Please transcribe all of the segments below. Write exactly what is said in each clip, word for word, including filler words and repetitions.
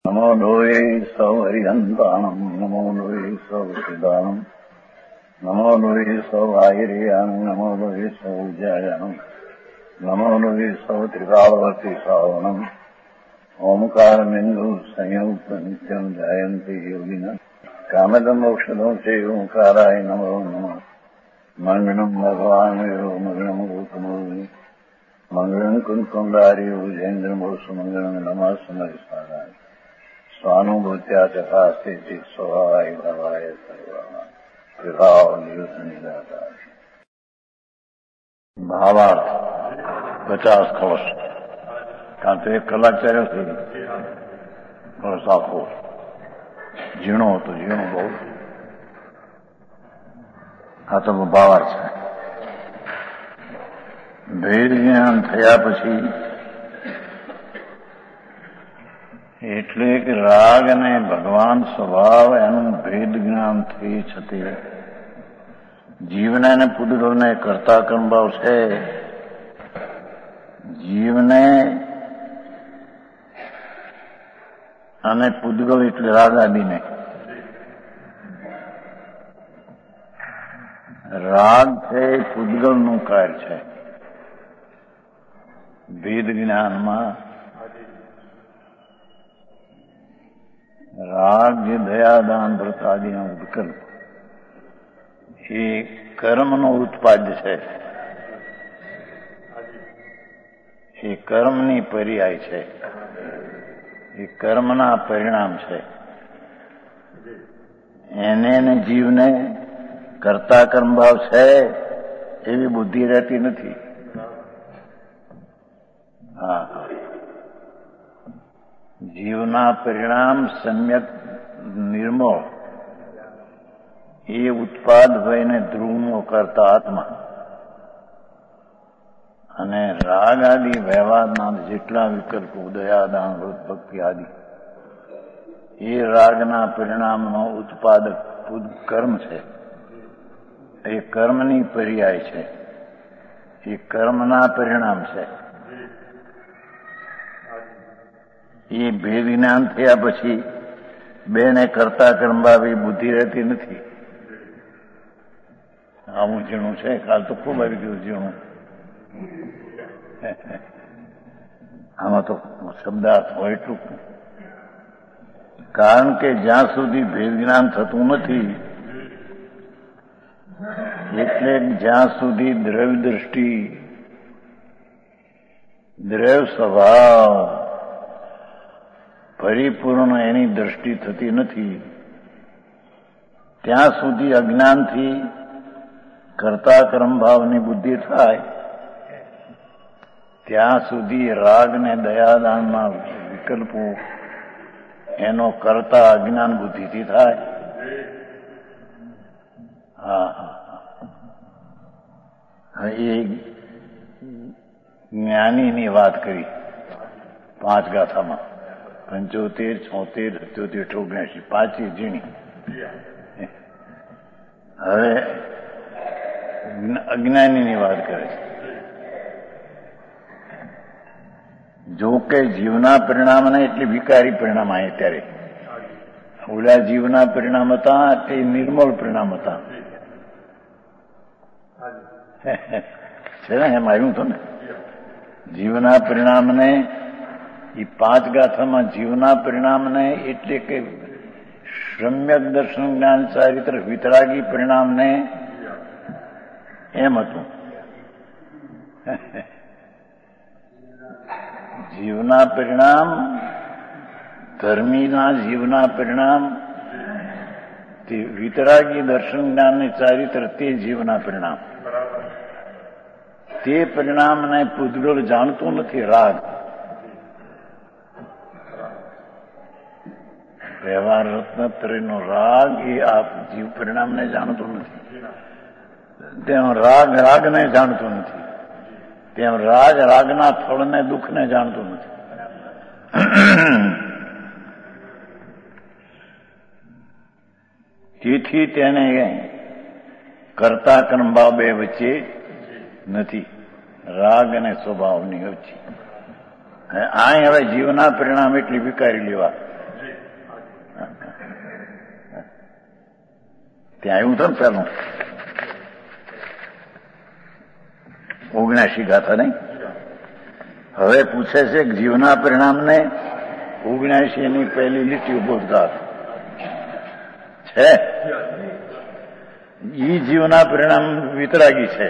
નમો લોહે સૌ હરિહંતાણમ નમો લોહે સૌ સિદાનમ નમો લોહે સૌ આયર્યાણમ નમો લોહે સૌ જયાણમ નમો લોહે સૌ ત્રિકાળવતી સાવણમ ઓમકાર બિંદુ સંયુક્ત નિત્યમ જાયંતિ યોગિના કામદમ ઔષધો છે ઓંકારાય નમો નમઃ મંગળમ ભગવાન વિરો મંગળમ ગૌતમોની મંગળમ કુંકુંડારી ઉજેન્દ્રમો સુમંગળમ નમઃ સમરિસારાય સ્વાનુભૂત્યા તથા સ્થિતિ સ્વભાવાય ભવાય સર્વા વિભાવ નિયુદ્ધ નિરાકાર ભાવાર્થ પચાસ કળશ કારણ તો એક કલાક ચાલ્યો થઈ કળશ આખો ઝીણો હતો ઝીણો બહુ આ તો ભાવાર્થ છે. ભેદ જ્ઞાન થયા પછી એટલે કે રાગ અને ભગવાન સ્વભાવ એનું ભેદ જ્ઞાન થઈ છતી જીવને અને પૂતગલને કરતા કર્મભાવ છે. જીવને અને પૂતગલ એટલે રાગ આદિને રાગ છે પૂતગલનું કાર્ય છે. ભેદ જ્ઞાનમાં રાગ જે દયાદાન વ્રત આદિના વિકલ્પ એ કર્મનો ઉત્પાદ્ય છે. એ કર્મની પર્યાય છે. એ કર્મના પરિણામ છે. એને જીવને કરતા કર્મભાવ છે એવી બુદ્ધિ રહેતી નથી. હા, જીવના પરિણામ સમ્યક નિર્મળ એ ઉત્પાદ હોઈને ધ્રુવનો કરતા આત્મા અને રાગ આદિ વ્યવહારના જેટલા વિકલ્પો દયાદાન વ્રત ભક્તિ આદિ એ રાગના પરિણામનો ઉત્પાદક કર્મ છે. એ કર્મની પર્યાય છે. એ કર્મના પરિણામ છે. એ ભેદ જ્ઞાન થયા પછી બેને કરતા કર્મભાવી બુદ્ધિ રહેતી નથી. આવું ઝીણું છે. કાલ તો ખૂબ આવી ગયું ઝીણું. આમાં તો શબ્દાર્થ હોય એટલું. કારણ કે જ્યાં સુધી ભેદ જ્ઞાન થતું નથી એટલે જ્યાં સુધી દ્રવ્ય દ્રષ્ટિ દ્રવ્ય સ્વભાવ પરિપૂર્ણ એની દ્રષ્ટિ થતી નથી ત્યાં સુધી અજ્ઞાનથી કરતા કર્મભાવની બુદ્ધિ થાય. ત્યાં સુધી રાગ ને દયાદાનના વિકલ્પો એનો કરતા અજ્ઞાન બુદ્ધિથી થાય. હા હા એ જ્ઞાનીની વાત કરી પાંચ ગાથામાં પંચોતેર છોતેર સત્યોતેર ઓગણસી પાંચી ઝીણી. હવે અજ્ઞાનીની વાત કરે છે. જો કે જીવના પરિણામને એટલે વિકારી પરિણામ આવે ત્યારે ઓલા જીવના પરિણામ હતા તે નિર્મળ પરિણામ હતા છે ને. એમ આવ્યું હતું ને જીવના પરિણામને એ પાંચ ગાથામાં જીવના પરિણામને એટલે કે સમ્યક દર્શન જ્ઞાન ચારિત્ર વિતરાગી પરિણામને એમ હતું. જીવના પરિણામ ધર્મીના જીવના પરિણામ તે વિતરાગી દર્શન જ્ઞાનની ચારિત્ર તે જીવના પરિણામ. તે પરિણામને પૂતગલ જાણતું નથી. રાગ વ્યવહાર રત્નત્રયનો રાગ એ આ જીવ પરિણામને જાણતું નથી. તેમ રાગ રાગને જાણતું નથી. તેમ રાગ રાગના ફળને દુઃખને જાણતું નથી. તેથી તેને કરતા કર્મભાવ બે વચ્ચે નથી. રાગ અને સ્વભાવની વચ્ચે. આ હવે જીવના પરિણામ એટલી વિકારી લેવા ત્યાં આવ્યું હતું ને પેલું ઓગણાસી ગાથા નહીં. હવે પૂછે છે કે જીવના પરિણામને ઓગણાસી ની પહેલી લીટી બોધગાર છે. ઈ જીવના પરિણામ વિતરાગી છે.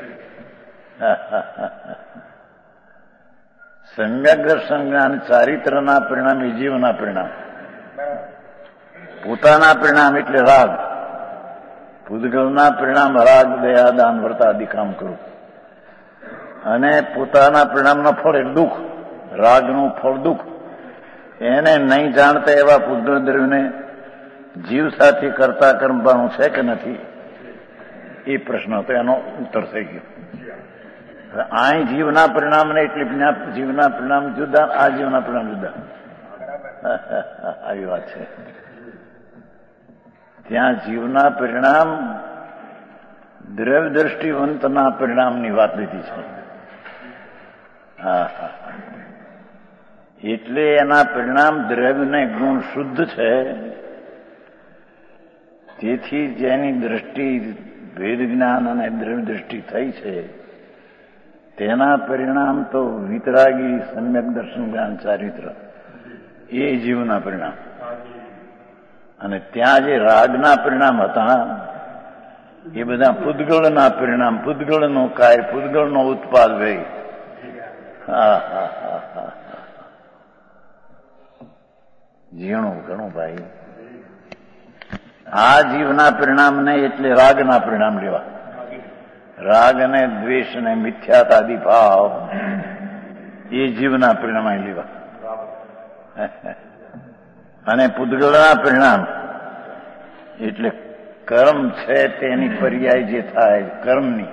સમ્યક દર્શન જ્ઞાન ચારિત્રના પરિણામ એ જીવના પરિણામ. પોતાના પરિણામ એટલે રાગ, પૂતગલના પરિણામ રાગ, દયા, દાન, વ્રત આદિ કામ કરવું. અને પોતાના પરિણામનો ફળ એટલે દુઃખ, રાગનું ફળ દુઃખ. એને નહીં જાણતા એવા પૂતગલ દ્રવ્યને જીવ સાથે કરતા કર્મવાનું છે કે નથી એ પ્રશ્ન હતો, એનો ઉત્તર થઈ ગયો. આ જીવના પરિણામને એટલે જીવના પરિણામ જુદા, આ જીવના પરિણામ જુદા. આવી વાત છે. ત્યાં જીવના પરિણામ દ્રવ્ય દ્રષ્ટિવંતના પરિણામની વાત લીધી છે. હા હા એટલે એના પરિણામ દ્રવ્યને ગુણ શુદ્ધ છે. તેથી જેની દ્રષ્ટિ ભેદ જ્ઞાન અને દ્રવ્ય દ્રષ્ટિ થઈ છે તેના પરિણામ તો વિતરાગી, સમ્યક દર્શન, જ્ઞાન, ચારિત્ર એ જીવના પરિણામ. અને ત્યાં જે રાગના પરિણામ હતા એ બધા પૂતગળના પરિણામ, પૂતગળનો કાર્ય, પૂતગળનો ઉત્પાદ ભાઈ. હા હા હા હા ઝીણું ઘણું ભાઈ. આ જીવના પરિણામને એટલે રાગના પરિણામ લેવા. રાગ અને દ્વેષ અને મિથ્યાતાદિ ભાવ એ જીવના પરિણામ લેવા. અને પૂતગળના પરિણામ એટલે કર્મ છે તેની પર્યાય જે થાય કર્મની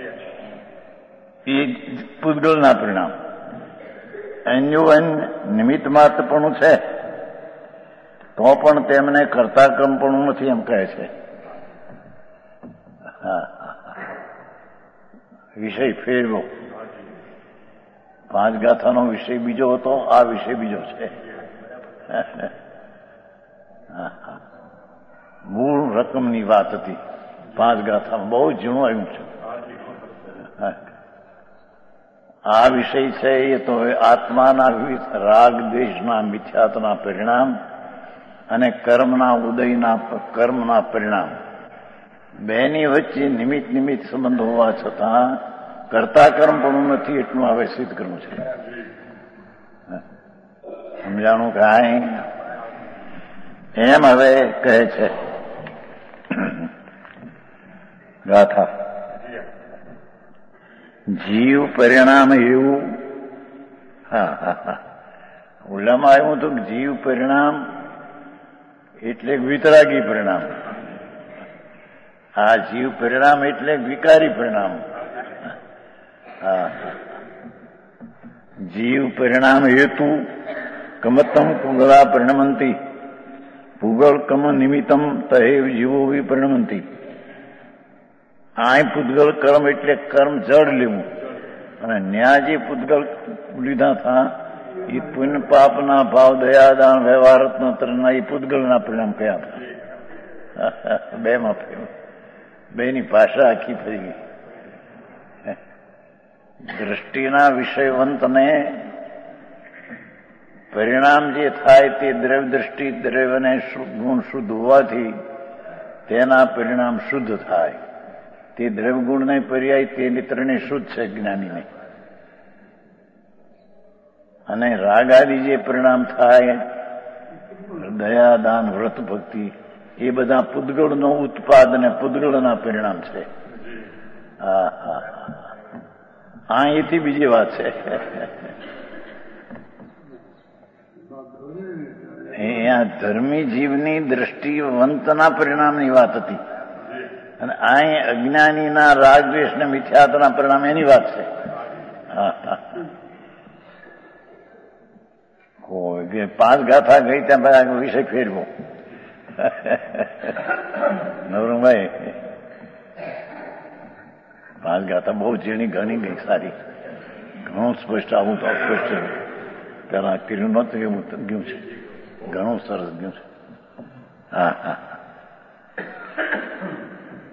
એ પૂતગળના પરિણામ. અન્યોન નિમિત્ત માત્રપણું છે તો પણ તેમને કરતા કર્મપણું નથી એમ કહે છે. હા વિષય ફેરવો. પાંચ ગાથાનો વિષય બીજો હતો, આ વિષય બીજો છે. મૂળ રકમની વાત હતી. પાંચ ગાથામાં બહુ ઝીણું આવ્યું છે. આ વિષય છે એ તો આત્માના રાગ દ્વેષના મિથ્યાત્વના પરિણામ અને કર્મના ઉદયના કર્મના પરિણામ બેની વચ્ચે નિમિત્ત નિમિત્ત સંબંધ હોવા છતાં કરતા કર્મ પણ નથી એટલું હવે સિદ્ધ કરવું છે. સમજાણું કાંઈ? એમ હવે કહે છે ગાથા. જીવ પરિણામ એવું. હા હા હા ઓલામાં આવ્યું હતું કે જીવ પરિણામ એટલે વિતરાગી પરિણામ. આ જીવ પરિણામ એટલે વિકારી પરિણામ. હા જીવ પરિણામ હેતુ કમતમ પુગળા પરિણમંતી પુગળ કમ નિમિત્તમ તહે જીવો વિપરિણમંતી. આ પૂતગલ કર્મ એટલે કર્મ જડ લેવું અને ન્યા જે પૂતગલ લીધા હતા એ પુણ્ય પાપના ભાવ, દયાદાન, વ્યવહાર રત્નત્રના એ પૂતગલના પરિણામ કયા હતા. બે માં બેની ભાષા આખી ફરી ગઈ. દ્રષ્ટિના વિષયવંતને પરિણામ જે થાય તે દ્રવ્ય દ્રષ્ટિ દ્રવ્યને ગુણ શુદ્ધ હોવાથી તેના પરિણામ શુદ્ધ થાય. તે દ્રવ્ય ગુણને પર્યાય તે ત્રણે શુદ્ધ છે જ્ઞાનીને. અને રાગ આદિ જે પરિણામ થાય દયા, દાન, વ્રત, ભક્તિ એ બધા પૂતગળનો ઉત્પાદ અને પૂતગળના પરિણામ છે. હા હા હા એથી બીજી વાત છે. અહીંયા ધર્મી જીવની દ્રષ્ટિવંતના પરિણામની વાત હતી અને અહીં અજ્ઞાનીના રાગ દ્વેષ ને મિથ્યાત્વના પરિણામ એની વાત છે. હા હા પાંચ ગાથા ગઈ ત્યાં બધા વિષય ફેરવો. નવરંગભાઈ પાંચ ગાથા બહુ ઝીણી ઘણી ગઈ સારી. ઘણું સ્પષ્ટ આવું તો અસ્પષ્ટ પેલા કર્યું નતું એવું ગયું છે. ઘણું સરસ ગયું છે. હા હા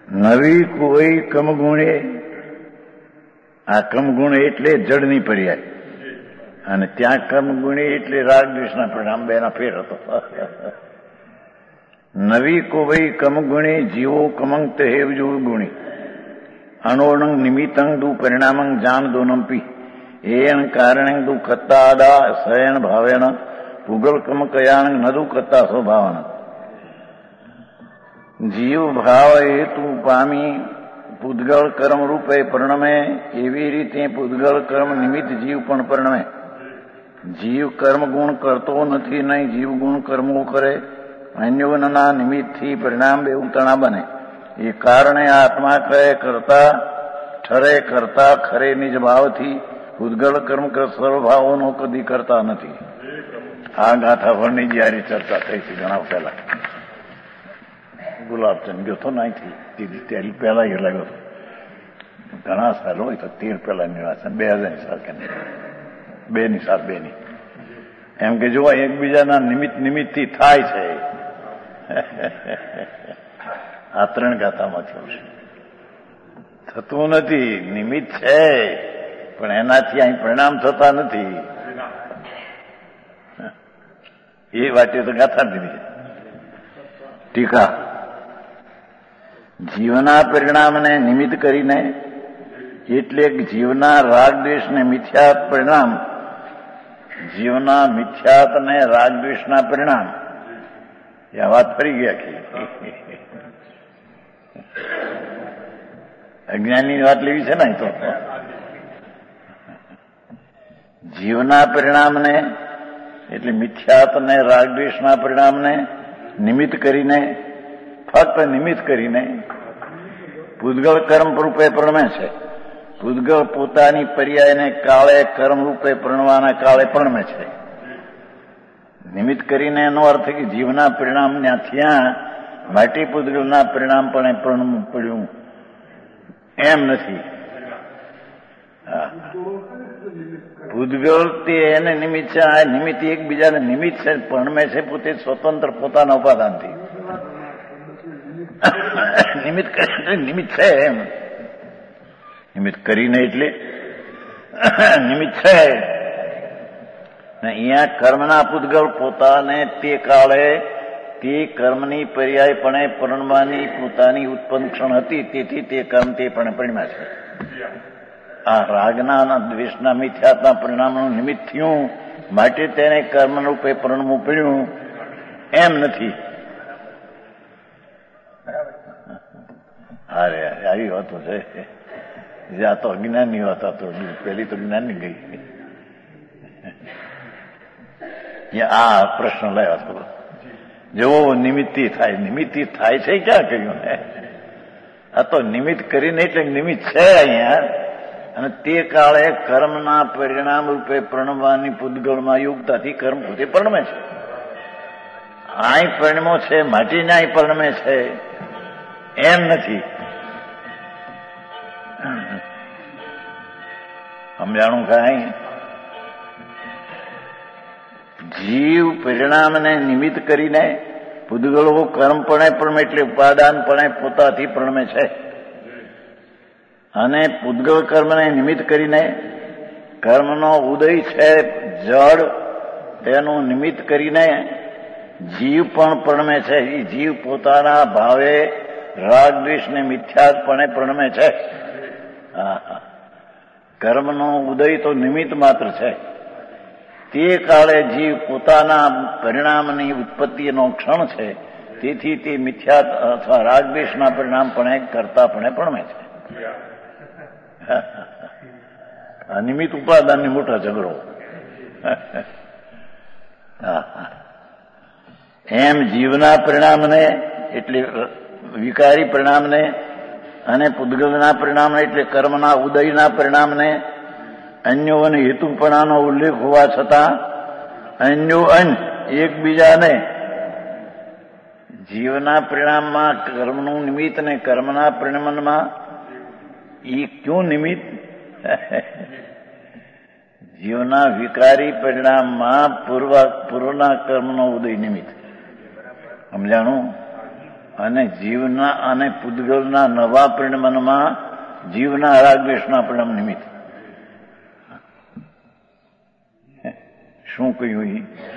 નવી કોઈ કમગુણે, આ કમગુણ એટલે જડની પર્યાય, અને ત્યાં કર્મગુણી એટલે રાગ દ્વેષના પરિણામ, બેના ફેર હતો. નવી કોઈ કમગુણી જીવો કમંગ હેવ જો ગુણી અનોણંગ નિમિત્તંગ દુ પરિણામંગ જાન દોનંપી એન કારણે દુ કત્તાદા શયન ભાવેણ ભૂગલ કમ કયાણ નદુ કત્તા સ્વભાવન. જીવ ભાવ હેતુ પામી પૂદગળ કર્મ રૂપે પરિણમે, એવી રીતે પૂદગળ કર્મ નિમિત્ત જીવ પણ પરિણમે. જીવ કર્મ ગુણ કરતો નથી, નહીં જીવ ગુણ કર્મો કરે. અન્યોના નિમિત્તથી પરિણામ બે ઉતણા બને. એ કારણે આત્મા કહે કરતા ઠરે, કરતા ખરે નિજ ભાવથી પૂદગળ કર્મ સર્વભાવોનો કદી કરતા નથી. આ ગાથા ભરની જયારે ચર્ચા થઈ હતી ઘણા પહેલા, ગુલાબચંદ ગયો તો નાથી તેલ પહેલા એ લાગ્યો હતો. ઘણા સાલ હોય તો તેર પહેલા નિવાસન બે હજારની સાલ કે બે ની સાલ બે ની એમ કે જોવા એકબીજાના નિમિત્ત નિમિત્તથી થાય છે. આ ત્રણ ગાથામાં થયું છે. થતું નથી, નિમિત્ત છે પણ એનાથી અહીં પરિણામ થતા નથી. એ વાતે તો ગાથા દીધી. ટીકા જીવના પરિણામને નિમિત્ત કરીને, એટલે જીવના રાગ દ્વેષને મિથ્યાત પરિણામ, જીવના મિથ્યાત ને રાગ દ્વેષના પરિણામ, એ વાત ફરી ગયા કે અજ્ઞાનની વાત લેવી છે ને. તો જીવના પરિણામને એટલે મિથ્યાત ને રાગ દ્વેષના પરિણામને નિમિત્ત કરીને, ફક્ત નિમિત્ત કરીને પૂદગળ કર્મ રૂપે પ્રણમે છે. પૂદગળ પોતાની પર્યાયને કાળે કર્મ રૂપે પ્રણવાના કાળે પ્રણમે છે. નિમિત્ત કરીને એનો અર્થ કે જીવના પરિણામ ત્યાં માટે પૂદગળના પરિણામ પણ પ્રણવું પડ્યું એમ નથી. પૂદગળ તે એને નિમિત્ત છે, આ નિમિત્ત એકબીજાને નિમિત્ત છે, પ્રણમે છે પોતે સ્વતંત્ર પોતાના ઉપાદાનથી. નિમિત્ત નિમિત્ત છે એમ, નિમિત્ત કરીને એટલે નિમિત્ત છે. અહીંયા કર્મના પૂદગળ પોતાને તે કાળે તે કર્મની પર્યાયપણે પરણવાની પોતાની ઉત્પન્ન ક્ષણ હતી, તેથી તે કર્મ તે પણ પરિણમ્યા છે. આ રાગના દ્વેષના મિથ્યાના પરિણામનું નિમિત્ત થયું માટે તેને કર્મરૂપે પરણવું પડ્યું એમ નથી. અરે આવી વાતો છે. જ્યાં તો અજ્ઞાનની વાત હતો, પેલી તો જ્ઞાનની ગઈ. આ પ્રશ્ન લાવ્યા થોડો જેવો નિમિત્તી થાય, નિમિત્તી થાય છે ક્યાં કહ્યું ને? આ તો નિમિત્ત કરીને એટલે નિમિત્ત છે અહીંયા, અને તે કાળે કર્મના પરિણામ રૂપે પ્રણવવાની પૂદગળમાં યુક્તાથી કર્મ પોતે પરણમે છે. અહીં પરિણમો છે માટીને અહીં પરણમે છે એમ નથી. સમજાણું કાંઈ? જીવ પરિણામને નિમિત્ત કરીને પૂદગળો કર્મપણે પ્રણમે એટલે ઉપાદાનપણે પોતાથી પ્રણમે છે, અને પૂદગળ કર્મને નિમિત્ત કરીને કર્મનો ઉદય છે જડ, તેનું નિમિત્ત કરીને જીવ પણ પ્રણમે છે. એ જીવ પોતાના ભાવે રાગ દ્વેષને મિથ્યાત્પણે પ્રણમે છે. કર્મનો ઉદય તો નિમિત્ત માત્ર છે. તે કાળે જીવ પોતાના પરિણામની ઉત્પત્તિનો ક્ષણ છે, તેથી તે મિથ્યાત અથવા રાગદ્વેષના પરિણામપણે કરતાપણે પ્રણમે છે. નિમિત્ત ઉપાદાનની મોટા ઝઘડો. એમ જીવના પરિણામને એટલે વિકારી પરિણામને અને પૂદગળના પરિણામને એટલે કર્મના ઉદયના પરિણામને અન્યો અને હેતુપણાનો ઉલ્લેખ હોવા છતાં અન્યો અન એકબીજાને જીવના પરિણામમાં કર્મનું નિમિત્ત અને કર્મના પરિણામમાં એ ક્યું નિમિત્ત? જીવના વિકારી પરિણામમાં પૂર્વ પૂર્વના કર્મનો ઉદય નિમિત્ત. સમજાણું? અને જીવના અને પૂદગલના નવા પરિણમનમાં જીવના રાગદ્વેષના પરિણામ નિમિત્ત. શું કહ્યું?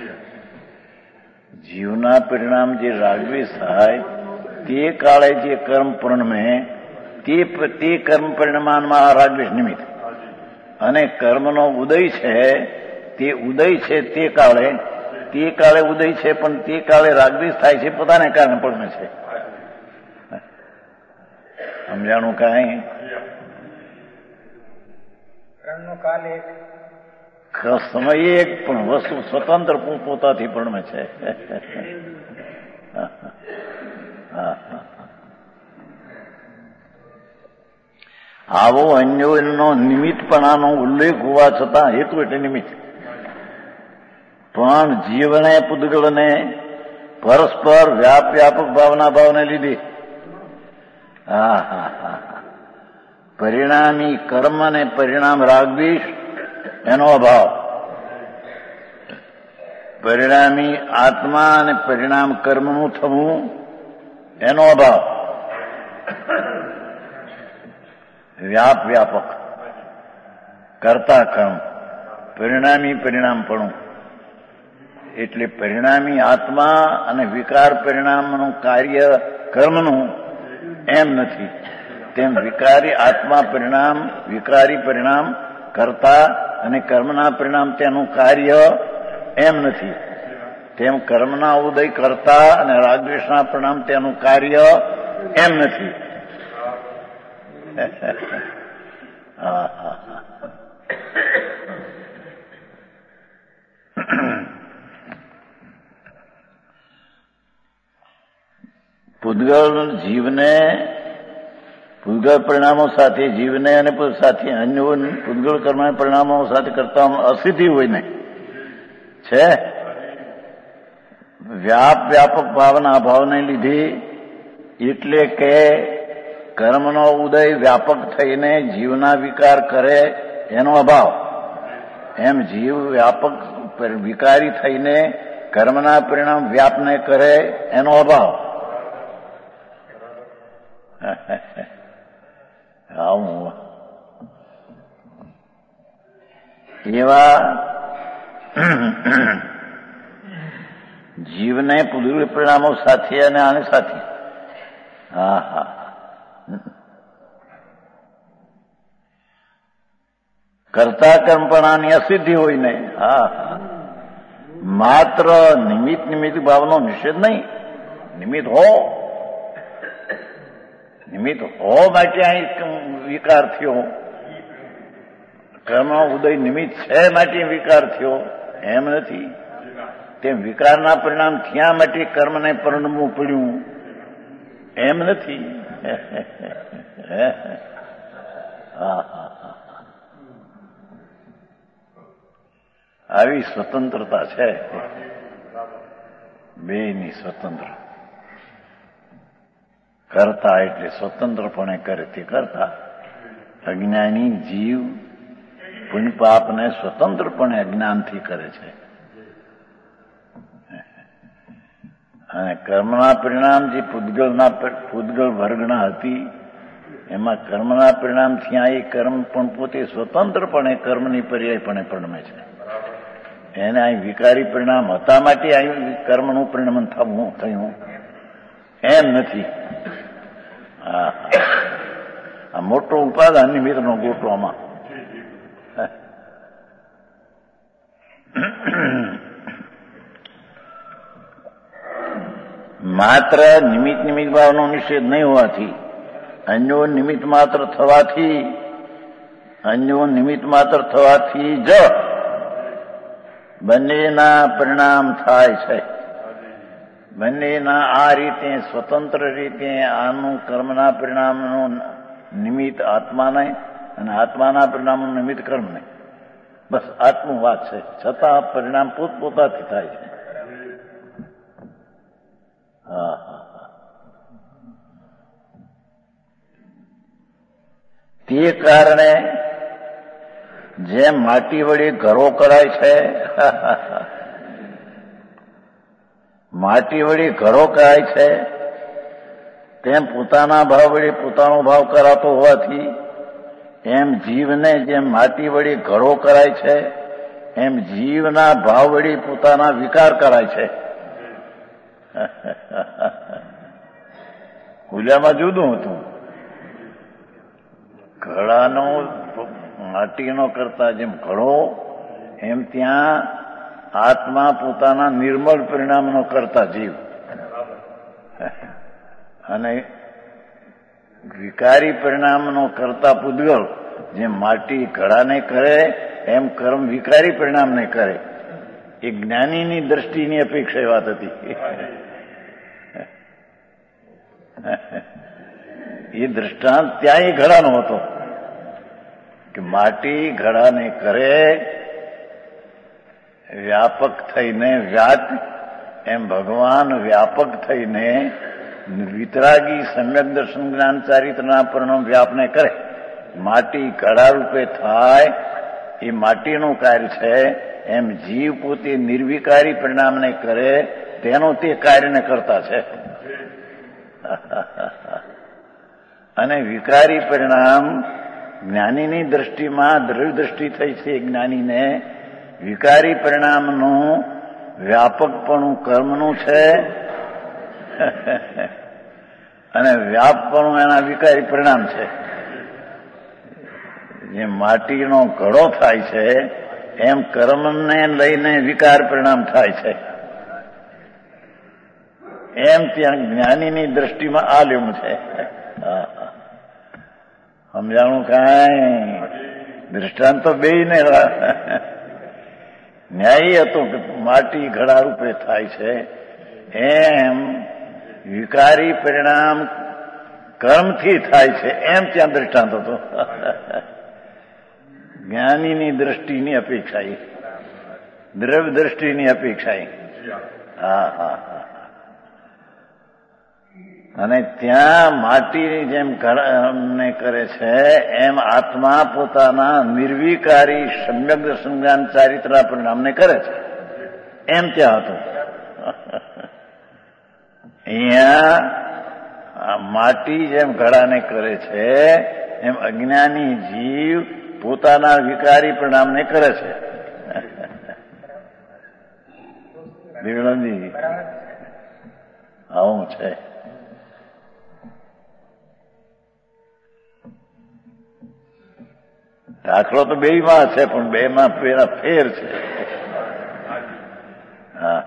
જીવના પરિણામ જે રાગદ્વેષ થાય તે કાળે જે કર્મ પરિણમે તે તે કર્મ પરિણામમાં રાગદ્વેષ નિમિત્ત, અને કર્મનો ઉદય છે તે ઉદય છે તે કાળે તે કાળે ઉદય છે, પણ તે કાળે રાગદ્વેષ થાય છે પોતાને કારણે પરિણમે છે. સમજાણું કાંઈ? સમય એક પણ વસ્તુ સ્વતંત્ર પોતાથી પરિણમે છે. આવો અન્યોનો નિમિત્તપણાનો ઉલ્લેખ હોવા છતાં હેતુ એટલે નિમિત્ત, પણ જીવને પૂદગલને પરસ્પર વ્યાપ વ્યાપક ભાવના ભાવને લીધે હા હા હા પરિણામી કર્મ અને પરિણામ રાગદ્વેષ એનો અભાવ, પરિણામી આત્મા અને પરિણામ કર્મનું થવું એનો અભાવ, વ્યાપ વ્યાપક કરતા કર્મ પરિણામી પરિણામપણું, એટલે પરિણામી આત્મા અને વિકાર પરિણામનું કાર્ય કર્મનું એમ નથી, તેમ વિકારી આત્મા પરિણામ વિકારી પરિણામ કરતા અને કર્મના પરિણામ તેનું કાર્ય એમ નથી, તેમ કર્મના ઉદય કરતા અને રાગદ્વેષના પરિણામ તેનું કાર્ય એમ નથી. પૂદગલ જીવને પૂદગલ પરિણામો સાથે જીવને અને સાથે અન્ય પૂદગલ કર્મ પરિણામો સાથે કરતા અસિદ્ધિ હોય ને છે, વ્યાપ વ્યાપક ભાવના અભાવને લીધે, એટલે કે કર્મનો ઉદય વ્યાપક થઈને જીવના વિકાર કરે એનો અભાવ, એમ જીવ વ્યાપક વિકારી થઈને કર્મના પરિણામ વ્યાપને કરે એનો અભાવ. આવું એવા જીવને પૂર્વ પરિણામો સાથે અને આને સાથે હા હા કરતા કર્મપણાની અસિદ્ધિ હોય ને, હા હા માત્ર નિમિત્ત નિમિત્ત ભાવનો નિષેધ નહીં, નિમિત્ત હો નિમિત્ત હો માટે અહીં વિકાર થયો, કર્મ ઉદય નિમિત્ત છે માટે વિકાર થયો એમ નથી, તેમ વિકારના પરિણામ થયા માટે કર્મને પરિણમવું પડ્યું એમ નથી. આવી સ્વતંત્રતા છે, બેની સ્વતંત્ર કરતા એટલે સ્વતંત્રપણે કરે તે કરતા, અજ્ઞાની જીવ પુણ્ય પાપને સ્વતંત્રપણે અજ્ઞાનથી કરે છે, અને કર્મના પરિણામ જે પૂદગલના પૂદગલ વર્ગના હતી એમાં કર્મના પરિણામથી આ એ કર્મ પણ પોતે સ્વતંત્રપણે કર્મની પર્યાયપણે પરિણમે છે, એને અહીં વિકારી પરિણામ હતા માટે અહીં કર્મનું પરિણમન થવું થયું એમ નથી. આ મોટો ઉપાદાન નિમિત્તનો ગોટો આમાં માત્ર નિમિત્ત નિમિત્ત ભાવનો નિષેધ નહીં હોવાથી, અન્યો નિમિત્ત માત્ર થવાથી અન્યો નિમિત્ત માત્ર થવાથી જ બંનેના પરિણામ થાય છે. બંનેના આ રીતે સ્વતંત્ર રીતે આનું કર્મના પરિણામનું નિમિત્ત આત્માને અને આત્માના પરિણામનું નિમિત્ત કર્મને, બસ આટલું વાત છે, છતાં પરિણામ પોતપોતાથી થાય છે. હા હા તે કારણે જેમ માટી વડે ઘરો કરાય છે, માટી વડે ઘરો કરાય છે તેમ પોતાના ભાવ વડે પોતાનો ભાવ કરાતો હોવાથી એમ જીવને જેમ માટી વડે ઘડો કરાય છે એમ જીવના ભાવ વડે પોતાના વિકાર કરાય છે. ખુલ્યામાં જુદું હતું. ઘડાનો માટીનો કરતા જેમ ઘડો એમ ત્યાં આત્મા પોતાના નિર્મળ પરિણામનો કરતા જીવ અને વિકારી પરિણામનો કરતા પૂતગલ જેમ માટી ઘડાને કરે એમ કર્મ વિકારી પરિણામને કરે. એ જ્ઞાનીની દ્રષ્ટિની અપેક્ષા વાત હતી. એ દ્રષ્ટાંત ત્યાં એ ઘડાનો હતો કે માટી ઘડાને કરે વ્યાપક થઈને વ્યાત એમ ભગવાન વ્યાપક થઈને વિતરાગી સમ્યક દર્શન જ્ઞાન ચારિત્રના પરિણામ વ્યાપને કરે. માટી ઘડા રૂપે થાય એ માટીનું કાર્ય છે. એમ જીવ પોતે નિર્વિકારી પરિણામને કરે તેનો તે કાર્યને કરતા છે. અને વિકારી પરિણામ જ્ઞાનીની દ્રષ્ટિમાં દ્રવ્ય દ્રષ્ટિ થઈ છે. જ્ઞાનીને વિકારી પરિણામનું વ્યાપકપણું કર્મનું છે અને વ્યાપપણું એના વિકારી પરિણામ છે. જે માટીનો ઘડો થાય છે એમ કર્મને લઈને વિકાર પરિણામ થાય છે. એમ ત્યાં જ્ઞાનીની દ્રષ્ટિમાં આ લેવું છે. સમજાણું કાંઈ દૃષ્ટાંત તો બે ને ન્યાયી હતું કે માટી ઘડા રૂપે થાય છે એમ વિકારી પરિણામ કર્મથી થાય છે એમ ત્યાં દૃષ્ટાંત હતો. જ્ઞાનીની દ્રષ્ટિની અપેક્ષા દ્રવ્ય દ્રષ્ટિની અપેક્ષા. હા હા હા અને ત્યાં માટીની જેમ ઘડાને કરે છે એમ આત્મા પોતાના નિર્વિકારી સમ્યક દર્શન જ્ઞાન ચારિત્રના પરિણામને કરે છે એમ ત્યાં હતું. અહીંયા માટી જેમ ઘડાને કરે છે એમ અજ્ઞાની જીવ પોતાના વિકારી પરિણામને કરે છે. બિરલજી આવું છે. દાખલો તો બે માં છે પણ બે માં પેલા ફેર છે. હા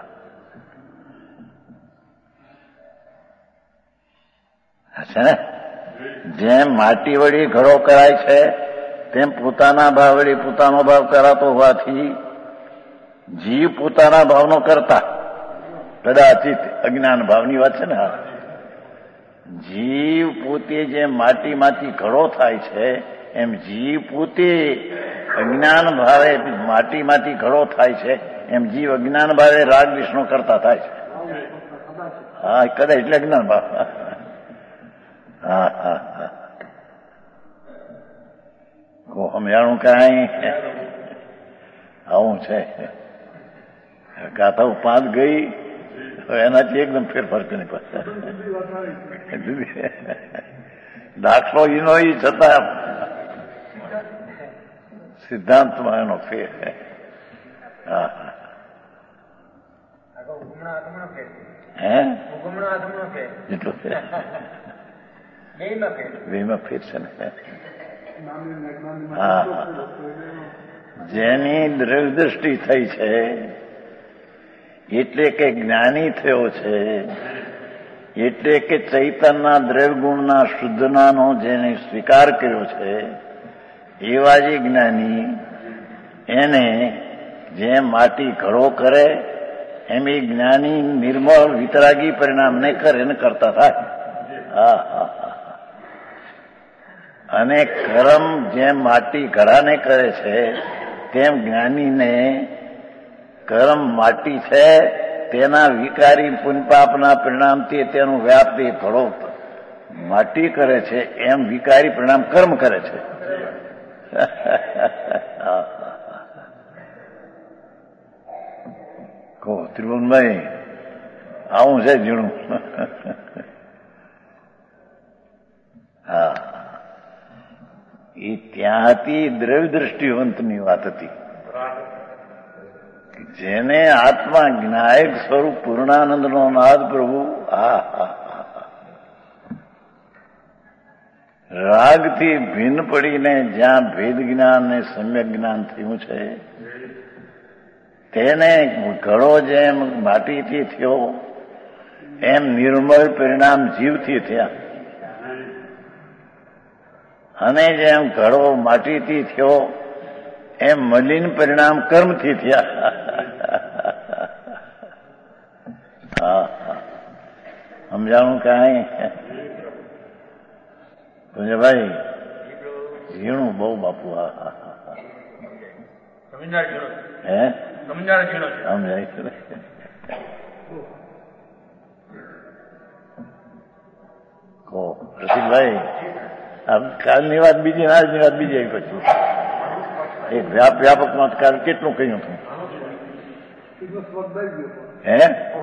છે ને જેમ માટી વળી ઘડો કરાય છે તેમ પોતાના ભાવ વળી પોતાનો ભાવ કરાતો હોવાથી જીવ પોતાના ભાવનો કરતા કદાચિત અજ્ઞાન ભાવની વાત છે ને. હા જીવ પોતે જેમ માટીમાંથી ઘડો થાય છે એમ જીવ પોતે અજ્ઞાન ભાવે માટીમાંથી ઘડો થાય છે એમ જીવ અજ્ઞાન ભાવે રાગ વિષ્ણુ કરતા થાય છે. હા કદાચ એટલે અજ્ઞાન ભાવ. હા હા હા સમજાણું કાંઈ આવું છે. ગાથા પાંચ ગઈ એનાથી એકદમ ફેરફાર કરી પાછા દાખલો એનો એ છતાં સિદ્ધાંતમાં એનો ફેર. હા હે એટલું ફેર બેમાં ફેર છે ને. હા જેની દ્રવ્ય દ્રષ્ટિ થઈ છે એટલે કે જ્ઞાની થયો છે એટલે કે ચૈતનના દ્રવ્ય ગુણના શુદ્ધનાનો જેને સ્વીકાર કર્યો છે એવા જે જ્ઞાની એને જેમ માટી ઘડો કરે એમ એ જ્ઞાની નિર્મળ વિતરાગી પરિણામને કરે ને કરતા થાય. હા હા અને કર્મ જેમ માટી ઘડાને કરે છે તેમ જ્ઞાનીને કર્મ માટી છે તેના વિકારી પુણ્યપાપના પરિણામથી તેનું વ્યાપ એ ઘડો માટી કરે છે એમ વિકારી પરિણામ કર્મ કરે છે. કહો ત્રિભુવનભાઈ આવું છે ઝીણું. ત્યાં હતી દ્રવ્ય દ્રષ્ટિવંતની વાત હતી. જેને આત્મા જ્ઞાયક સ્વરૂપ પૂર્ણાનંદનો નાદ પ્રભુ આ રાગથી ભિન્ન પડીને જ્યાં ભેદ જ્ઞાન ને સમ્યક જ્ઞાન થયું છે તેને ઘડો જેમ માટીથી થયો એમ નિર્મળ પરિણામ જીવથી થયા, અને જેમ ઘડો માટીથી થયો એમ મલિન પરિણામ કર્મથી થયા. હા સમજાણું કાંઈ? ભાઈ ઝીણું બહુ બાપુ. હા હા હે સમજાય છે. કહો રસિકભાઈ, કાલની વાત બીજી, આજની વાત બીજી આવી. પછી એક વ્યાપ વ્યાપક માં કાલ કેટલું કહ્યું હતું? હે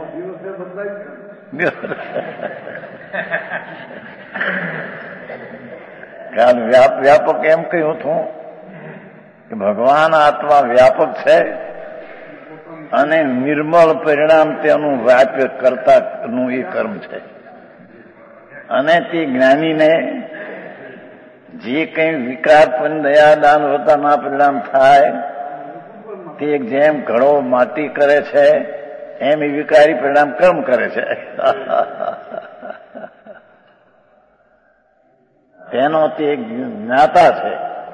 કાલ વ્યાપ વ્યાપક એમ કહ્યું હતું કે ભગવાન આત્મા વ્યાપક છે અને નિર્મળ પરિણામ તેનું વ્યાપ્ય કરતાનું એ કર્મ છે, અને તે જ્ઞાનીને જે કંઈ વિકાર પણ દયા દાન વતાના પરિણામ થાય તે જેમ ઘડો માટી કરે છે એમ એ વિકારી પરિણામ કર્મ કરે છે. તેનો તે જ્ઞાતા છે.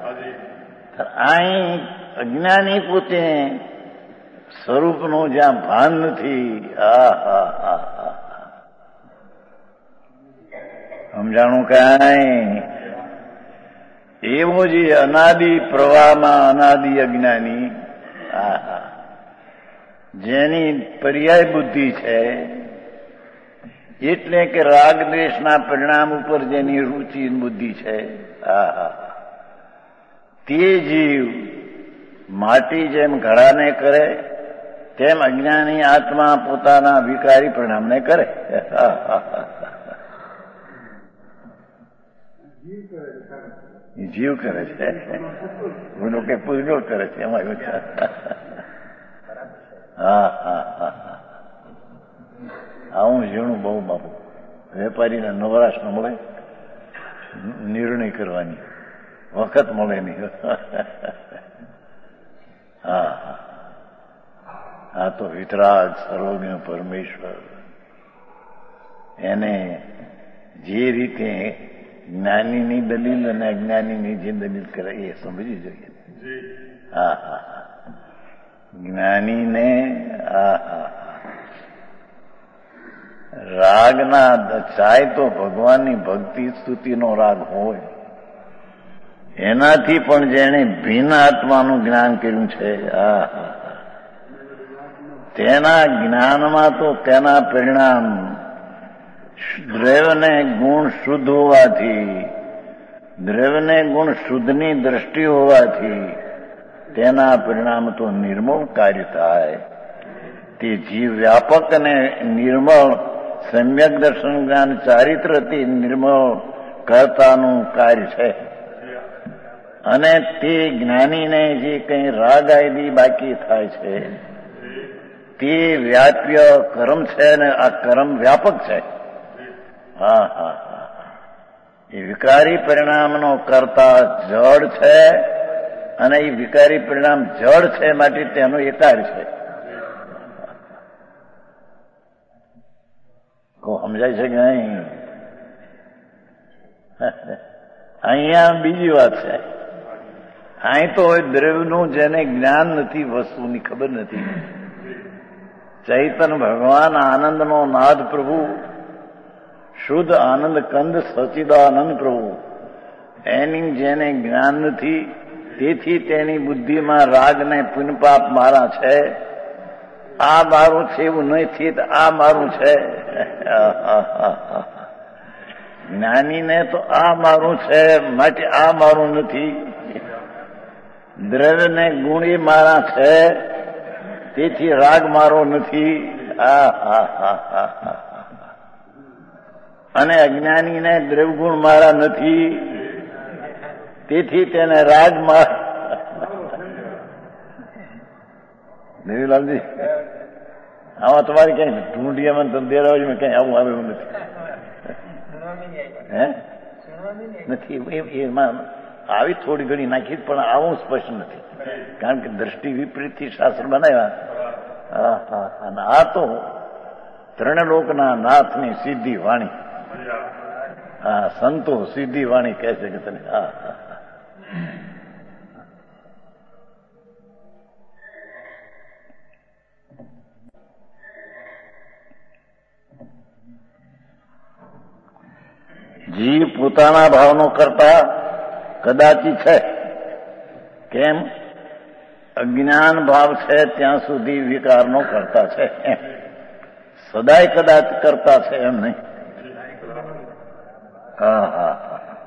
અહીં અજ્ઞાની પોતે સ્વરૂપનું જ્યાં ભાન નથી. આ હા હા હા સમજાણું કાંઈ? એવો જે અનાદિ પ્રવાહમાં અનાદિ અજ્ઞાની, આ જેની પર્યાય બુદ્ધિ છે, એટલે કે રાગ દ્વેષના પરિણામ ઉપર જેની રૂચિ બુદ્ધિ છે, આ તે જીવ માટી જેમ ઘડાને કરે તેમ અજ્ઞાની આત્મા પોતાના વિકારી પરિણામને કરે. જીવ કરે છે, બોલો કે પૂજ્યો કરે છે એમાં. હા હા હા આવું ઝીણું બહુ બાપુ. વેપારીને નવરાશ ન મળે નિર્ણય કરવાની વખત મળે નહીં. હા હા આ તો વિતરાગ સર્વજ્ઞ પરમેશ્વર એને જે રીતે જ્ઞાનીની દલીલ અને અજ્ઞાનીની જે દલીલ કરે એ સમજી જોઈએ. હા હા જ્ઞાનીને આ હા રાગના ચાહે તો ભગવાનની ભક્તિ સ્તુતિનો રાગ હોય, એનાથી પણ જેણે ભિન્ન આત્માનું જ્ઞાન કર્યું છે, આ તેના જ્ઞાનમાં તો તેના પરિણામ દ્રવ્યને ગુણ શુદ્ધ હોવાથી, દ્રવ્યને ગુણ શુદ્ધની દ્રષ્ટિ હોવાથી તેના પરિણામ તો નિર્મળ કાર્ય થાય. તે જીવ વ્યાપક અને નિર્મળ સમ્યક દર્શન જ્ઞાન ચારિત્રથી નિર્મળ કરતાનું કાર્ય છે, અને તે જ્ઞાનીને જે કંઈ રાગ આદિ બાકી થાય છે તે વ્યાપ્ય કર્મ છે, ને આ કર્મ વ્યાપક છે. હા હા હા એ વિકારી પરિણામનો કરતા જડ છે, અને એ વિકારી પરિણામ જડ છે માટે તેનો એકાર છે. કો સમજાય છે કે નહીં? અહીંયા બીજી વાત છે. અહીં તો દ્રવ્યનું જેને જ્ઞાન નથી, વસ્તુની ખબર નથી, ચૈતન ભગવાન આનંદનો નાદ પ્રભુ, શુદ્ધ આનંદ કંદ સચિદાનંદ પ્રભુ, એની જેને જ્ઞાન નથી, તેથી તેની બુદ્ધિમાં રાગ ને પુનપાપ મારા છે. આ મારું છે એવું નથી, આ મારું છે. જ્ઞાનીને તો આ મારું છે માટે આ મારું નથી. દ્રવ્ય ને ગુણ એ મારા છે તેથી રાગ મારો નથી. આ હા હા હા હા અને અજ્ઞાનીને દ્રવ્ય ગુણ મારા નથી તેથી તેને રાગમાં દેવીલાલજી આમાં તમારે ક્યાંય ઢૂંઢિયામાં તમે દેરાવાજીમાં ક્યાંય આવું આવે એવું નથી હે નથી એમાં આવી થોડી ઘણી નાખી પણ આવું સ્પષ્ટ નથી કારણ કે દ્રષ્ટિ વિપરીતથી શાસ્ત્ર બનાવ્યા અને આ તો ત્રણલોકના નાથની સીધી વાણી હા સંતો સીધી વાણી કહે છે કે તને હા જીવ પોતાના ભાવનો કરતા કદાચી છે કેમ અજ્ઞાન ભાવ છે ત્યાં સુધી વિકારનો કરતા છે એમ સદાય કદાચ કરતા છે એમ નહીં હા હા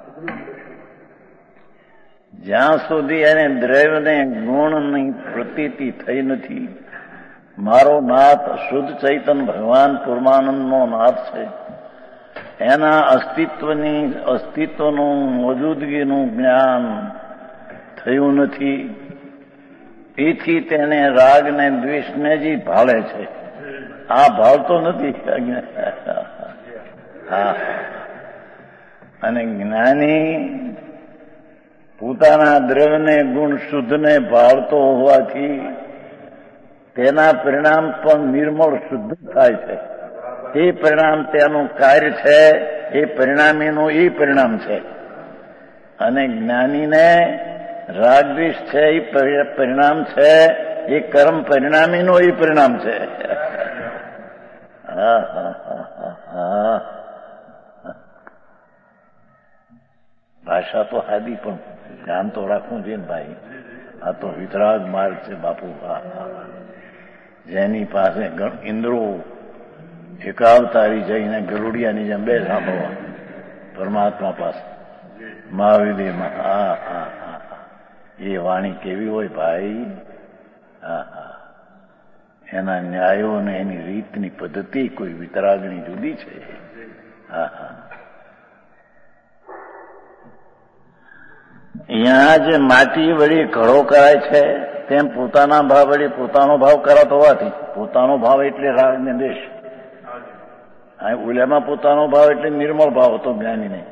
જ્યાં સુધી એને દ્રવ્યને ગુણની પ્રતીતિ થઈ નથી મારો નાથ શુદ્ધ ચૈતન ભગવાન પૂર્વાનંદનો નાથ છે એના અસ્તિત્વની અસ્તિત્વનું મોજૂદગીનું જ્ઞાન થયું નથી એથી તેને રાગ ને દ્વેષને જ ભાળે છે આ ભાવતો નથી હા અને જ્ઞાની પોતાના દ્રવ્યને ગુણ શુદ્ધને ભાળતો હોવાથી તેના પરિણામ પણ નિર્મળ શુદ્ધ થાય છે એ પરિણામ તેનું કાર્ય છે એ પરિણામીનું એ પરિણામ છે અને જ્ઞાનીને રાગદ્વેષ છે એ પરિણામ છે એ કર્મ પરિણામીનું એ પરિણામ છે હા હા હા હા ભાષા તો હાદી પણ ધ્યાન તો રાખવું જોઈએ ને ભાઈ આ તો વિતરાગ માર્ગ છે બાપુ હા જેની પાસે ઇન્દ્રો એકાવતારી જઈને ગરુડિયાની જેમ બે સાંભળવા પરમાત્મા પાસે મહાવિદેમાં હા હા હા એ વાણી કેવી હોય ભાઈ હા હા એના ન્યાયો અને એની રીતની પદ્ધતિ કોઈ વિતરાગની જુદી છે હા હા અહીંયા જે માટી વળી ઘડો કરાય છે તેમ પોતાના ભાવ વળી પોતાનો ભાવ કરાતો હોવાથી પોતાનો ભાવ એટલે રાગ ને દેશ આ ઉલ્યામાં પોતાનો ભાવ એટલે નિર્મળ ભાવ હતો જ્ઞાની નહીં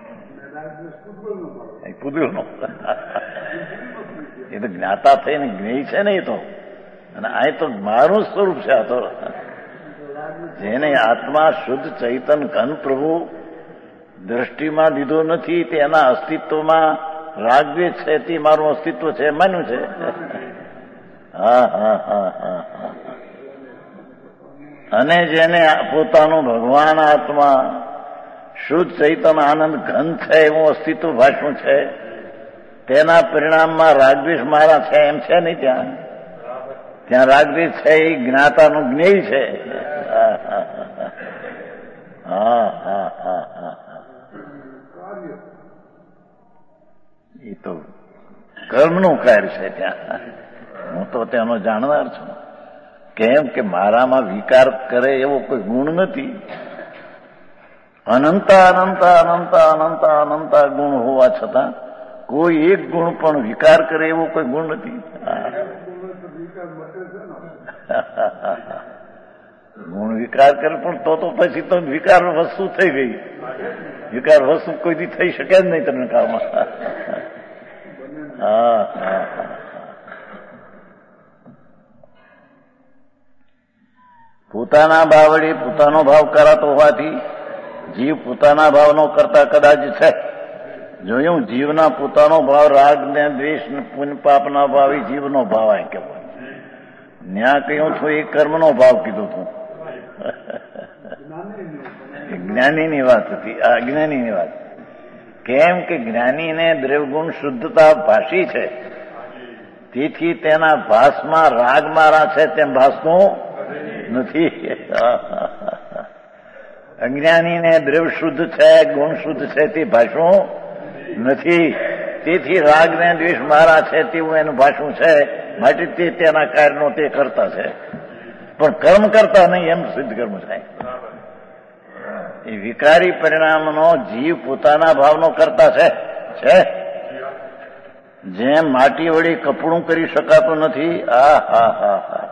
પૂતગલનો એ તો જ્ઞાતા થઈને જ્ઞેય છે ને એ તો અને આ તો મારું સ્વરૂપ છે આ તો જેને આત્મા શુદ્ધ ચૈતન ઘન પ્રભુ દ્રષ્ટિમાં લીધો નથી તેના અસ્તિત્વમાં રાગદ્વેષ છે તે મારું અસ્તિત્વ છે માન્યું છે હા હા હા હા હા અને જેને પોતાનું ભગવાન આત્મા શુદ્ધ ચૈતન આનંદ ઘન છે એવું અસ્તિત્વ ભાષવું છે તેના પરિણામમાં રાગદ્વેષ મારા છે એમ છે નહીં ત્યાં ત્યાં રાગદ્વેષ છે એ જ્ઞાતાનું જ્ઞેય છે હા હા હા હા હા એ તો કર્મનું કાર્ય છે ત્યાં હું તો તેનો જાણનાર છું કેમ કે મારામાં વિકાર કરે એવો કોઈ ગુણ નથી અનંત અનંત અનંત અનંત અનંત ગુણ હોવા છતાં કોઈ એક ગુણ પણ વિકાર કરે એવો કોઈ ગુણ નથી ગુણ વિકાર કરે પણ તો તો પછી તો વિકાર વસ્તુ થઈ ગઈ વિકાર વસ્તુ કોઈથી થઈ શકે જ નહીં તમને કાળમાં હા હા પોતાના ભાવડી પોતાનો ભાવ કરાતો હોવાથી જીવ પોતાના ભાવનો કરતા કદાચ છે જોયું જીવના પોતાનો ભાવ રાગ ને દ્વેષ ને પુણ્ય પાપના ભાવ એ જીવનો ભાવ આ કહેવાય ન્યા કહ્યું છું એ કર્મનો ભાવ કીધું હતું જ્ઞાનીની વાત હતી આ અજ્ઞાનીની વાત કેમ કે જ્ઞાનીને દ્રવ્યગુણ શુદ્ધતા ભાષી છે તેથી તેના ભાસમાં રાગ મારા છે તેમ ભાસનું નથી અજ્ઞાનીને દ્રવ્ય શુદ્ધ છે ગુણ શુદ્ધ છે તે ભાષવું નથી તેથી રાગ ને દ્વેષ મારા છે તેવું એનું ભાષવું છે માટે તે તેના કાર્યનો તે કરતા છે પણ કર્મ કરતા નહીં એમ સિદ્ધ કર્મ થાય એ વિકારી પરિણામનો જીવ પોતાના ભાવનો કરતા છે છે જેમ માટી વળી કપડું કરી શકાતું નથી, આ હા હા હા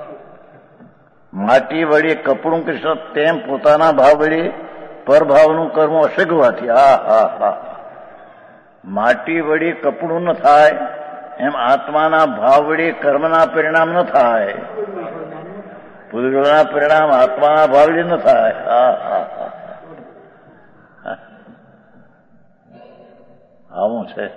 માટી વળી કપડું કરી શક તેમ પોતાના ભાવ વળી પરભાવનું કર્મ અસગવાથી, આ હા હા માટી વળી કપડું ન થાય એમ આત્માના ભાવ વળી કર્મના પરિણામ ન થાય, પૂતગળના પરિણામ આત્માના ભાવ વળી ન થાય. હા હા હા આવું છે.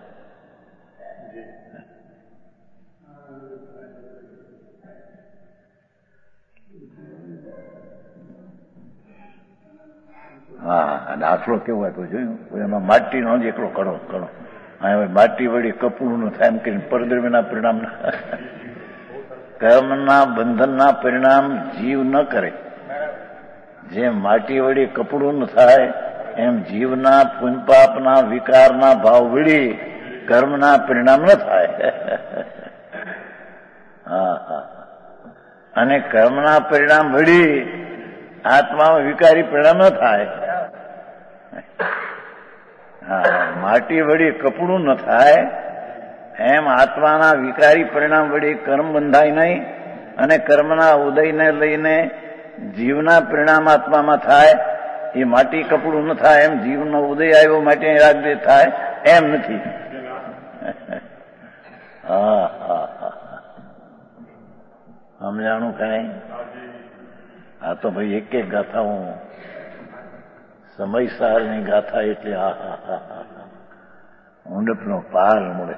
હા દાખલો કેવો આપ્યો જોયું, એમાં માટીનો જ એકલો કરો કરો હવે માટી વળી કપડું ન થાય એમ કરીને પરદ્રવ્યના પરિણામ કર્મના બંધનના પરિણામ જીવ ન કરે. જેમ માટી વળી કપડું ન થાય એમ જીવના પુણ્યપાપના વિકારના ભાવ વળી કર્મના પરિણામ ન થાય. હા હા અને કર્મના પરિણામ વળી આત્મામાં વિકારી પરિણામ ન થાય. હા માટી વળી કપડું ન થાય એમ આત્માના વિકારી પરિણામ વળી કર્મ બંધાય નહીં અને કર્મના ઉદયને લઈને જીવના પરિણામ આત્મામાં થાય. એ માટી કપડું ન થાય એમ જીવનો ઉદય આવ્યો માટે રાગદ્વેષ થાય એમ નથી. હા હા હા સમજાણું કઈ? આ તો ભાઈ એક એક ગાથા હું સમયસારની ગાથા એટલે હા હા હા હા ઊંડપનો પાર મળે.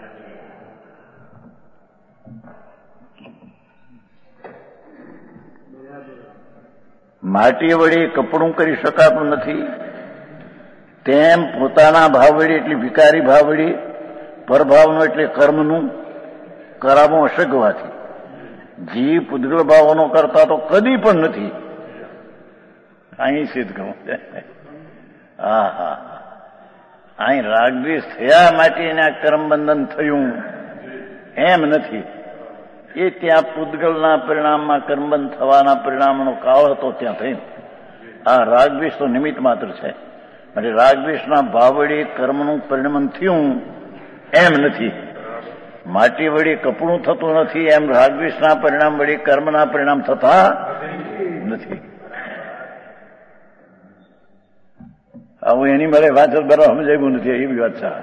માટી વળી કપડું કરી શકાતું નથી તેમ પોતાના ભાવ વળી એટલે વિકારી ભાવ વળી પરભાવનો એટલે કર્મનું કરાવું અસગવાથી જીવ પૂતગળ ભાવોનો કરતા તો કદી પણ નથી. અહીં સિદ્ધ કરું. હા હા અહીં રાગદ્વેષ થયા માટે એને આ કર્મબંધન થયું એમ નથી. એ ત્યાં પૂતગળના પરિણામમાં કર્મબંધ થવાના પરિણામનો કાળ હતો ત્યાં થયું. આ રાગદ્વેષ તો નિમિત્ત માત્ર છે. એટલે રાગદ્વેષના ભાવ વળી કર્મનું પરિણમન થયું એમ નથી. માટી વળી કપડું થતું નથી એમ રાગદ્વેષના પરિણામ વળી કર્મના પરિણામ થતા નથી. આવું એની મારે વાત બરાબર સમજાયું નથી એવી વાત છે.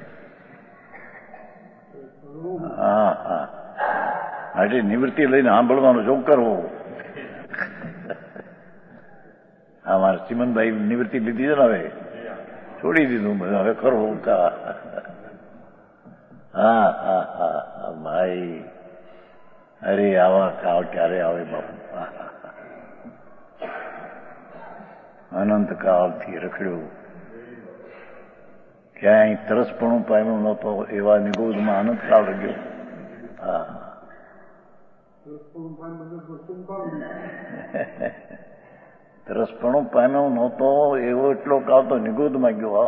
હા હા માટે નિવૃત્તિ લઈને સાંભળવાનો જોગ કરવો. હા મારા ચિમનભાઈ નિવૃત્તિ લીધી છે ને હવે છોડી દીધું બધું હવે ખરો. હા હા હા ભાઈ અરે આવા કાળ ક્યારે આવે બાપુ. અનંત કાળથી રખડ્યું ક્યાંય તરસપણું પામ્યું નહોતો એવા નિગોદમાં અનંત કાળ રહ્યો. હા તરસપણું પામ્યો નહોતો એવો એટલો કાળ તો નિગોદમાં ગયો.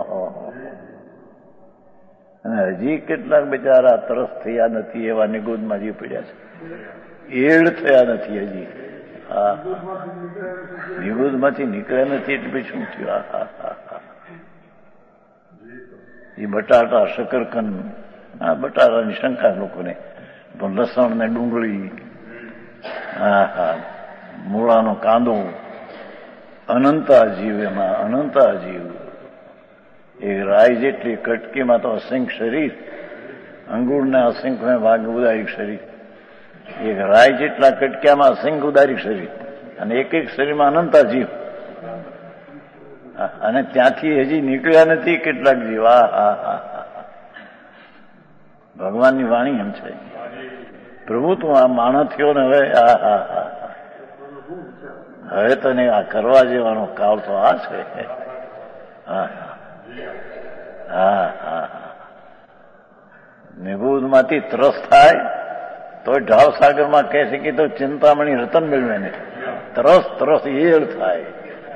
અને હજી કેટલાક બિચારા તરસ થયા નથી એવા નિગોદમાં જીવ પડ્યા છે. એડ થયા નથી હજી. હા નિગોદમાંથી નીકળ્યા નથી એટલે પછી શું થયું? હા હા હા એ બટાટા શકરકંદ હા બટાટાની શંકા લોકોને પણ લસણ ને ડુંગળી હા હા મૂળાનો કાંદો અનંતા જીવ એમાં અનંતા જીવ. એ રાય જેટલી કટકીમાં તો અસંખ્ય શરીર અંગુળને અસંખ્ય ભાગ ઉદારિક શરીર. એક રાય જેટલા કટક્યામાં અસંખ્ય ઉદારિક શરીર અને એક એક શરીરમાં અનંતા જીવ. અને ત્યાંથી હજી નીકળ્યા નથી કેટલાક જીવ. હા હા હા હા ભગવાનની વાણી એમ છે. પ્રભુ તું આ માણસ થયો ને હવે હા હા હા હવે તને આ કરવા જેવાનો કાળ તો આ છે. હા હા હા નિગોદમાંથી ત્રસ થાય તો ઢાળ સાગરમાં કહે છે કે તો ચિંતામણી રતન મેળવે ને તરસ તરસ એળ થાય.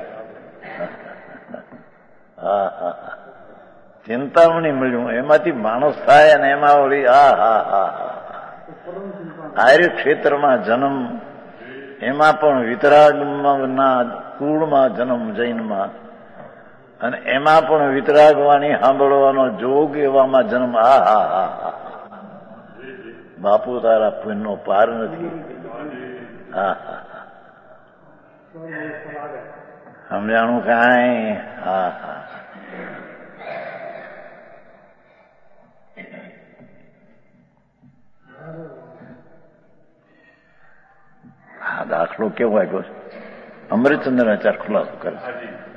હા હા ચિંતામણી મળ્યું એમાંથી માણસ થાય અને એમાં વળી હા હા હા આર્ય ક્ષેત્રમાં જન્મ એમાં પણ વિતરાગના કુળમાં જન્મ જૈનમાં અને એમાં પણ વિતરાગવાણી સાંભળવાનો જોગ એવામાં જન્મ. આ હા હા હા બાપુ તારા પુણ્યનો પાર નથી. હા હા સમજાણું કાંઈ? હા હા હા દાખલો કેવો આવ્યો છે? અમૃતચંદ્રાચાર ખુલાસો કરે છે.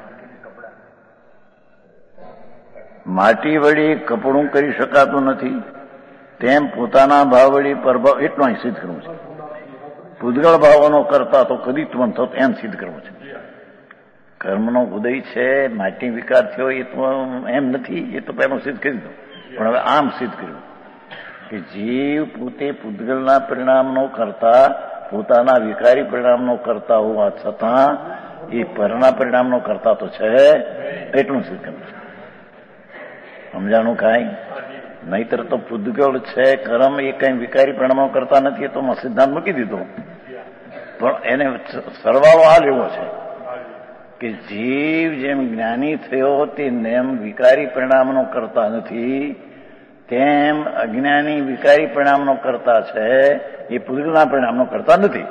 માટી વળી કપડું કરી શકાતું નથી, તેમ પોતાના ભાવ વળી પરભાવ એટલું અહીં સિદ્ધ કરવું છે. પૂદગળ ભાવોનો કરતા તો કદી ત્વન થતો એમ સિદ્ધ કરવું છે. કર્મનો ઉદય છે, માટી વિકાર થયો એ તો એમ નથી, એ તો પહેલું સિદ્ધ કરી દો. પણ હવે આમ સિદ્ધ કર્યું કે જીવ પોતે પૂદગળના પરિણામનો કરતા, પોતાના વિકારી પરિણામનો કરતા હોવા છતાં એ પરના પરિણામનો કરતા તો છે, એટલું સિદ્ધ કરવું છે. સમજાણું કાંઈ? નહીતર તો પૂદગળ છે કર્મ એ કઈ વિકારી પરિણામો કરતા નથી, એ તો સિદ્ધાંત મૂકી દીધો. પણ એને સરવાળો આ લેવો છે કે જીવ જેમ જ્ઞાની થયો તેમ વિકારી પરિણામનો કરતા નથી, તેમ અજ્ઞાની વિકારી પરિણામનો કરતા છે, એ પૂદગળના પરિણામનો કરતા નથી.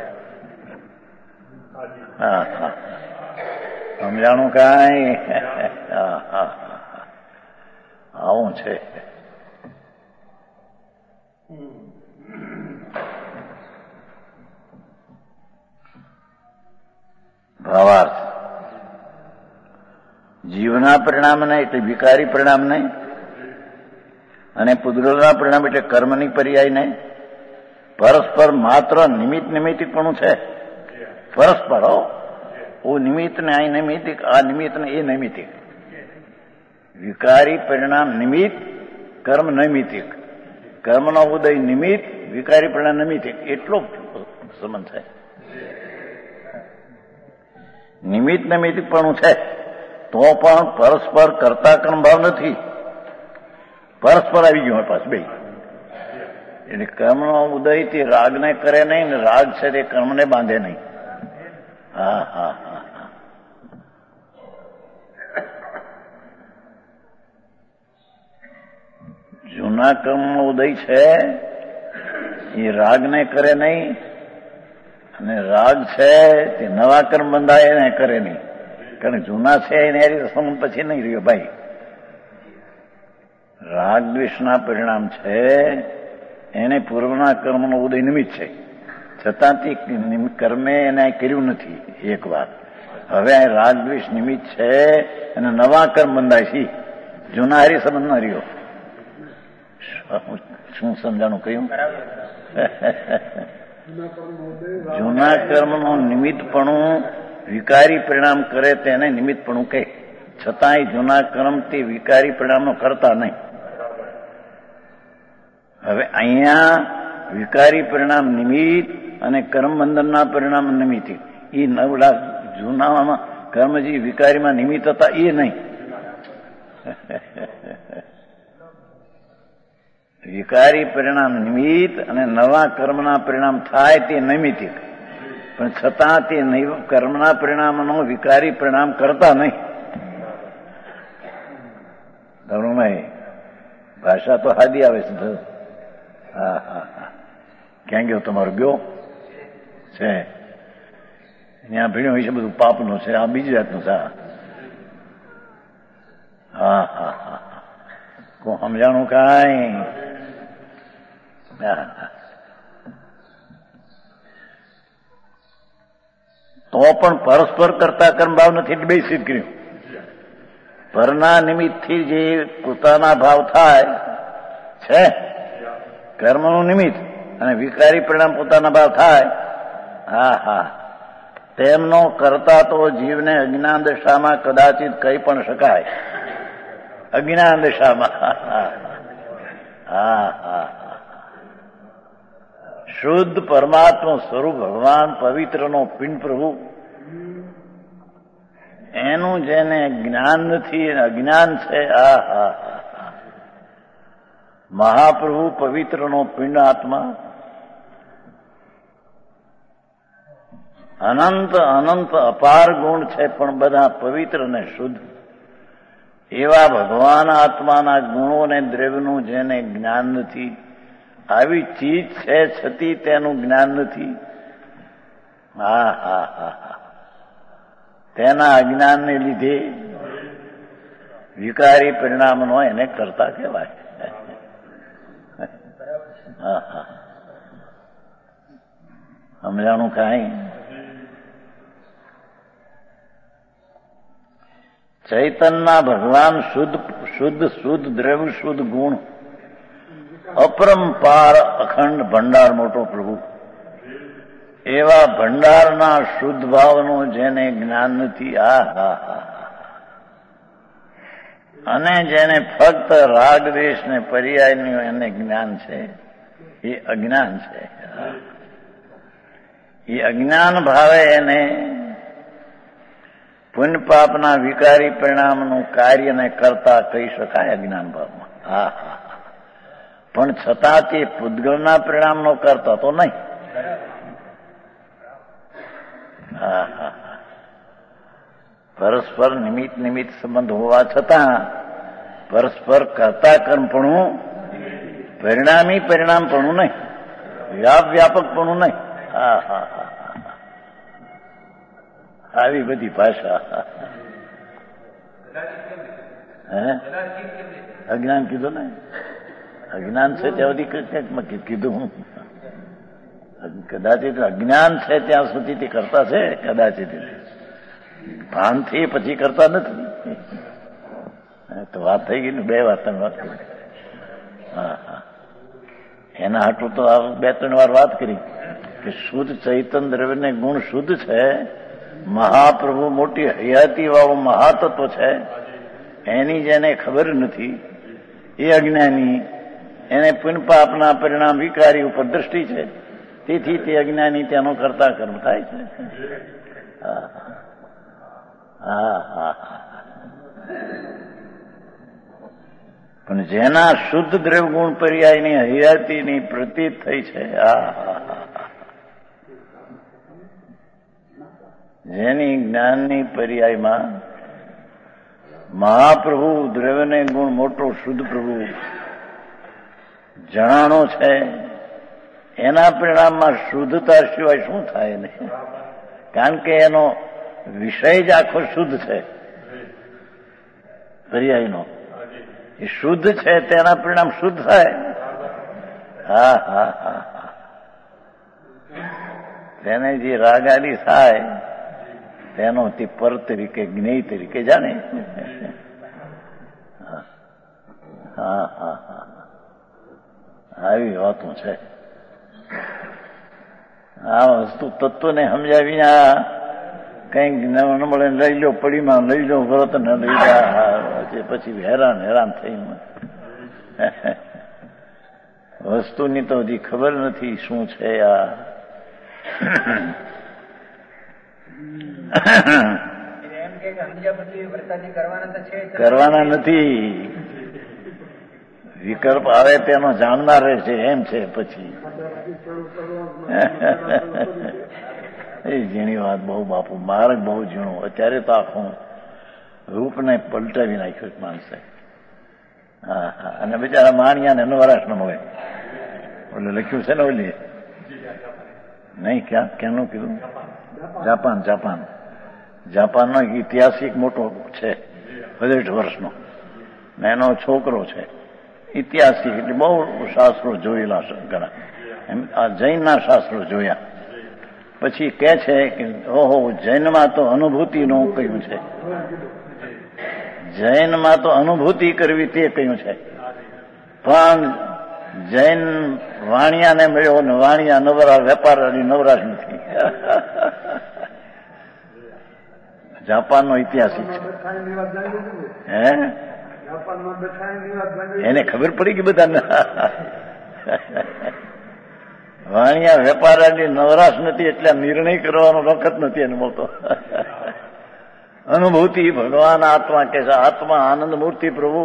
હા હા સમજાણું કાંઈ? હા હા આવું છે. ભાવાર્થ જીવના પરિણામને એટલે વિકારી પરિણામને અને પૂદગળના પરિણામ એટલે કર્મની પર્યાયને પરસ્પર માત્ર નિમિત્ત નિમિત્તિકપણું છે. પરસ્પર ઓ નિમિત્ત ને આ નૈમિતિક, આ નિમિત્ત ને એ નૈમિતિક. વિકારી પરિણામ નિમિત્ત, કર્મ નૈમિતિક. કર્મનો ઉદય નિમિત્ત, વિકારી પરિણામ નૈમિતિક. એટલો સંબંધ થાય. નિમિત્ત નૈમિતિકપણું છે તો પણ પરસ્પર કરતા કર્મ ભાવ નથી. પરસ્પર આવી ગયું પાછું બે. એટલે કર્મનો ઉદય તે રાગને કરે નહીં ને રાગ છે તે કર્મને બાંધે નહીં. હા હા હા જૂના કર્મનો ઉદય છે એ રાગને કરે નહીં, અને રાગ છે તે નવા કર્મ બંધાય એને કરે નહીં. કારણ જૂના છે એને સંબંધ પછી નહીં રહ્યો ભાઈ. રાગ દ્વેષના પરિણામ છે એને પૂર્વના કર્મનો ઉદય નિમિત્ત છે, છતાં તે કર્મે એને કર્યું નથી. એક વાત હવે આ રાગ દ્વેષ નિમિત્ત છે અને નવા કર્મ બંધાય છે, જૂના હારી સંબંધ ના રહ્યો. શું સમજાણું કહ્યું? જૂના કર્મનું નિમિત્તપણું વિકારી પરિણામ કરે તેને નિમિત્તપણું કહે, છતાંય જૂના કર્મ તે વિકારી પરિણામનો કરતા નહીં. હવે અહીંયા વિકારી પરિણામ નિમિત્ત અને કર્મ બંધનના પરિણામ નિમિત્ત. એ નવડા જૂનામાં કર્મ જે વિકારીમાં નિમિત્ત હતા એ નહીં. વિકારી પરિણામ નિમિત્ત અને નવા કર્મના પરિણામ થાય તે નૈમિતિક, પણ છતાં તે કર્મના પરિણામનો વિકારી પરિણામ કરતા નહીં. ધર્મભાઈ ભાષા તો હાદી આવે છે. હા હા હા ક્યાં ગયો તમારો? ગયો છે ત્યાં ભીડ્યો હોય છે, બધું પાપનું છે, આ બીજી જાતનું છે. હા હા હા કોઈ સમજાણું કાંઈ? તો પણ પરસ્પર કરતા કર્મ ભાવ નથી એટલે બે સિદ્ધ કર્યું. પરના નિમિત્તથી જે પોતાના ભાવ થાય છે કર્મનું નિમિત્ત, અને વિકારી પરિણામ પોતાના ભાવ થાય, હા હા તેમનો કરતા તો જીવને અજ્ઞાન દશામાં કદાચિત કહી પણ શકાય. અજ્ઞાન દશામાં હા હા શુદ્ધ પરમાત્મા સ્વરૂપ ભગવાન પવિત્રનો પિંડ પ્રભુ, એનું જેને જ્ઞાન નથી અજ્ઞાન છે. આ હા મહાપ્રભુ પવિત્રનો પિંડ આત્મા અનંત અનંત અપાર ગુણ છે, પણ બધા પવિત્ર ને શુદ્ધ. એવા ભગવાન આત્માના ગુણો અને દ્રવ્યનું જેને જ્ઞાન નથી, આવી ચીજ છે છતી તેનું જ્ઞાન નથી. હા હા હા હા તેના અજ્ઞાનને લીધે વિકારી પરિણામનો એને કરતા કહેવાય. હા હા સમજાણું કાંઈ? ચૈતનના ભગવાન શુદ્ધ શુદ્ધ શુદ્ધ દ્રવ્ય શુદ્ધ ગુણ અપરંપાર અખંડ ભંડાર મોટો પ્રભુ, એવા ભંડારના શુદ્ધ ભાવનું જેને જ્ઞાન નથી. આ હા હા અને જેને ફક્ત રાગ દ્વેષ ને પર્યાયનું એને જ્ઞાન છે, એ અજ્ઞાન છે. એ અજ્ઞાન ભાવે એને પુણ્ય પાપના વિકારી પરિણામનું કાર્યને કરતા કહી શકાય અજ્ઞાન ભાવમાં. હા હા પણ છતાં તે પૂતગળના પરિણામનો કરતા તો નહીં. હા હા પરસ્પર નિમિત્ત નિમિત્ત સંબંધ હોવા છતાં પરસ્પર કરતા કર્મપણું, પરિણામી પરિણામપણું નહીં, વ્યાપ વ્યાપકપણું નહીં. હા હા હા આવી બધી ભાષા. હે અજ્ઞાન કીધું ને, અજ્ઞાન છે ત્યાં સુધી કીધું હું. કદાચિત અજ્ઞાન છે ત્યાં સુધી તે કરતા છે, કદાચિત ભાનથી પછી કરતા નથી. તો વાત થઈ ગઈ ને, બે વાત વાત કરી. હા હા એના હાટું તો બે ત્રણ વાર વાત કરી કે શુદ્ધ ચૈતન દ્રવ્યને ગુણ શુદ્ધ છે, મહાપ્રભુ મોટી હયાતી વાળો મહાતત્વ છે, એની જેને ખબર નથી એ અજ્ઞાની, એને પુણ્ય પાપના પરિણામ વિકારી ઉપર દ્રષ્ટિ છે, તેથી તે અજ્ઞાની તેનો કરતા કર્મ થાય છે. હા હા હા પણ જેના શુદ્ધ દ્રવ્ય ગુણ પર્યાયની હયાતીની પ્રતીત થઈ છે, આ જેની જ્ઞાનની પર્યાયમાં મહાપ્રભુ દ્રવ્યને ગુણ મોટો શુદ્ધ પ્રભુ જણાણો છે, એના પરિણામમાં શુદ્ધતા સિવાય શું થાય નહીં? કારણ કે એનો વિષય જ આખો શુદ્ધ છે, પર્યાયનો એ શુદ્ધ છે, તેના પરિણામ શુદ્ધ થાય. હા હા હા હા તેને જે રાગાદી થાય તેનો તે પર તરીકે જ્ઞેય તરીકે જાણે. હા હા હા આવી વાતો છે. આ વસ્તુ તત્વને સમજાવીને આ કંઈક ન મળે લઈ લો, પડીમાં લઈ લો, વ્રત ન લઈ જા, પછી હેરાન હેરાન થઈ. વસ્તુની તો હજી ખબર નથી શું છે આ. કરવાના નથી, વિકલ્પ આવે તેનો જાણનાર રહેશે એમ છે. પછી એ ઝીણી વાત બહુ બાપુ, માર્ગ બહુ ઝીણો. અત્યારે તો આખું રૂપને પલટાવી નાખ્યું માણસે. હા હા અને બિચારા માણિયાને નવરાશ ન મળે. એટલે લખ્યું છે ને ઓલી નહીં, ક્યાં ક્યાંનું કીધું? જાપાન. જાપાન જાપાનનો ઐતિહાસિક મોટો છે, હજાર વર્ષનો, ને એનો છોકરો છે ઐતિહાસિક, એટલે બહુ શાસ્ત્રો જોયેલા ઘણા. એમ આ જૈનના શાસ્ત્રો જોયા. પછી કે છે કે ઓહો, જૈનમાં તો અનુભૂતિનું કહ્યું છે, જૈનમાં તો અનુભૂતિ કરવી તે કહ્યું છે. પણ જૈન વાણિયાને મળ્યો ને વાણિયા નવરા વેપારી નવરાશ નથી. જાપાનનો ઐતિહાસિક છે. હે એને ખબર પડી કે બધાને વાણિયા વેપારની નવરાશ નથી, એટલે નિર્ણય કરવાનો વખત નથી એને મળતો. અનુભૂતિ ભગવાન આત્મા કે છે, આત્મા આનંદ મૂર્તિ પ્રભુ.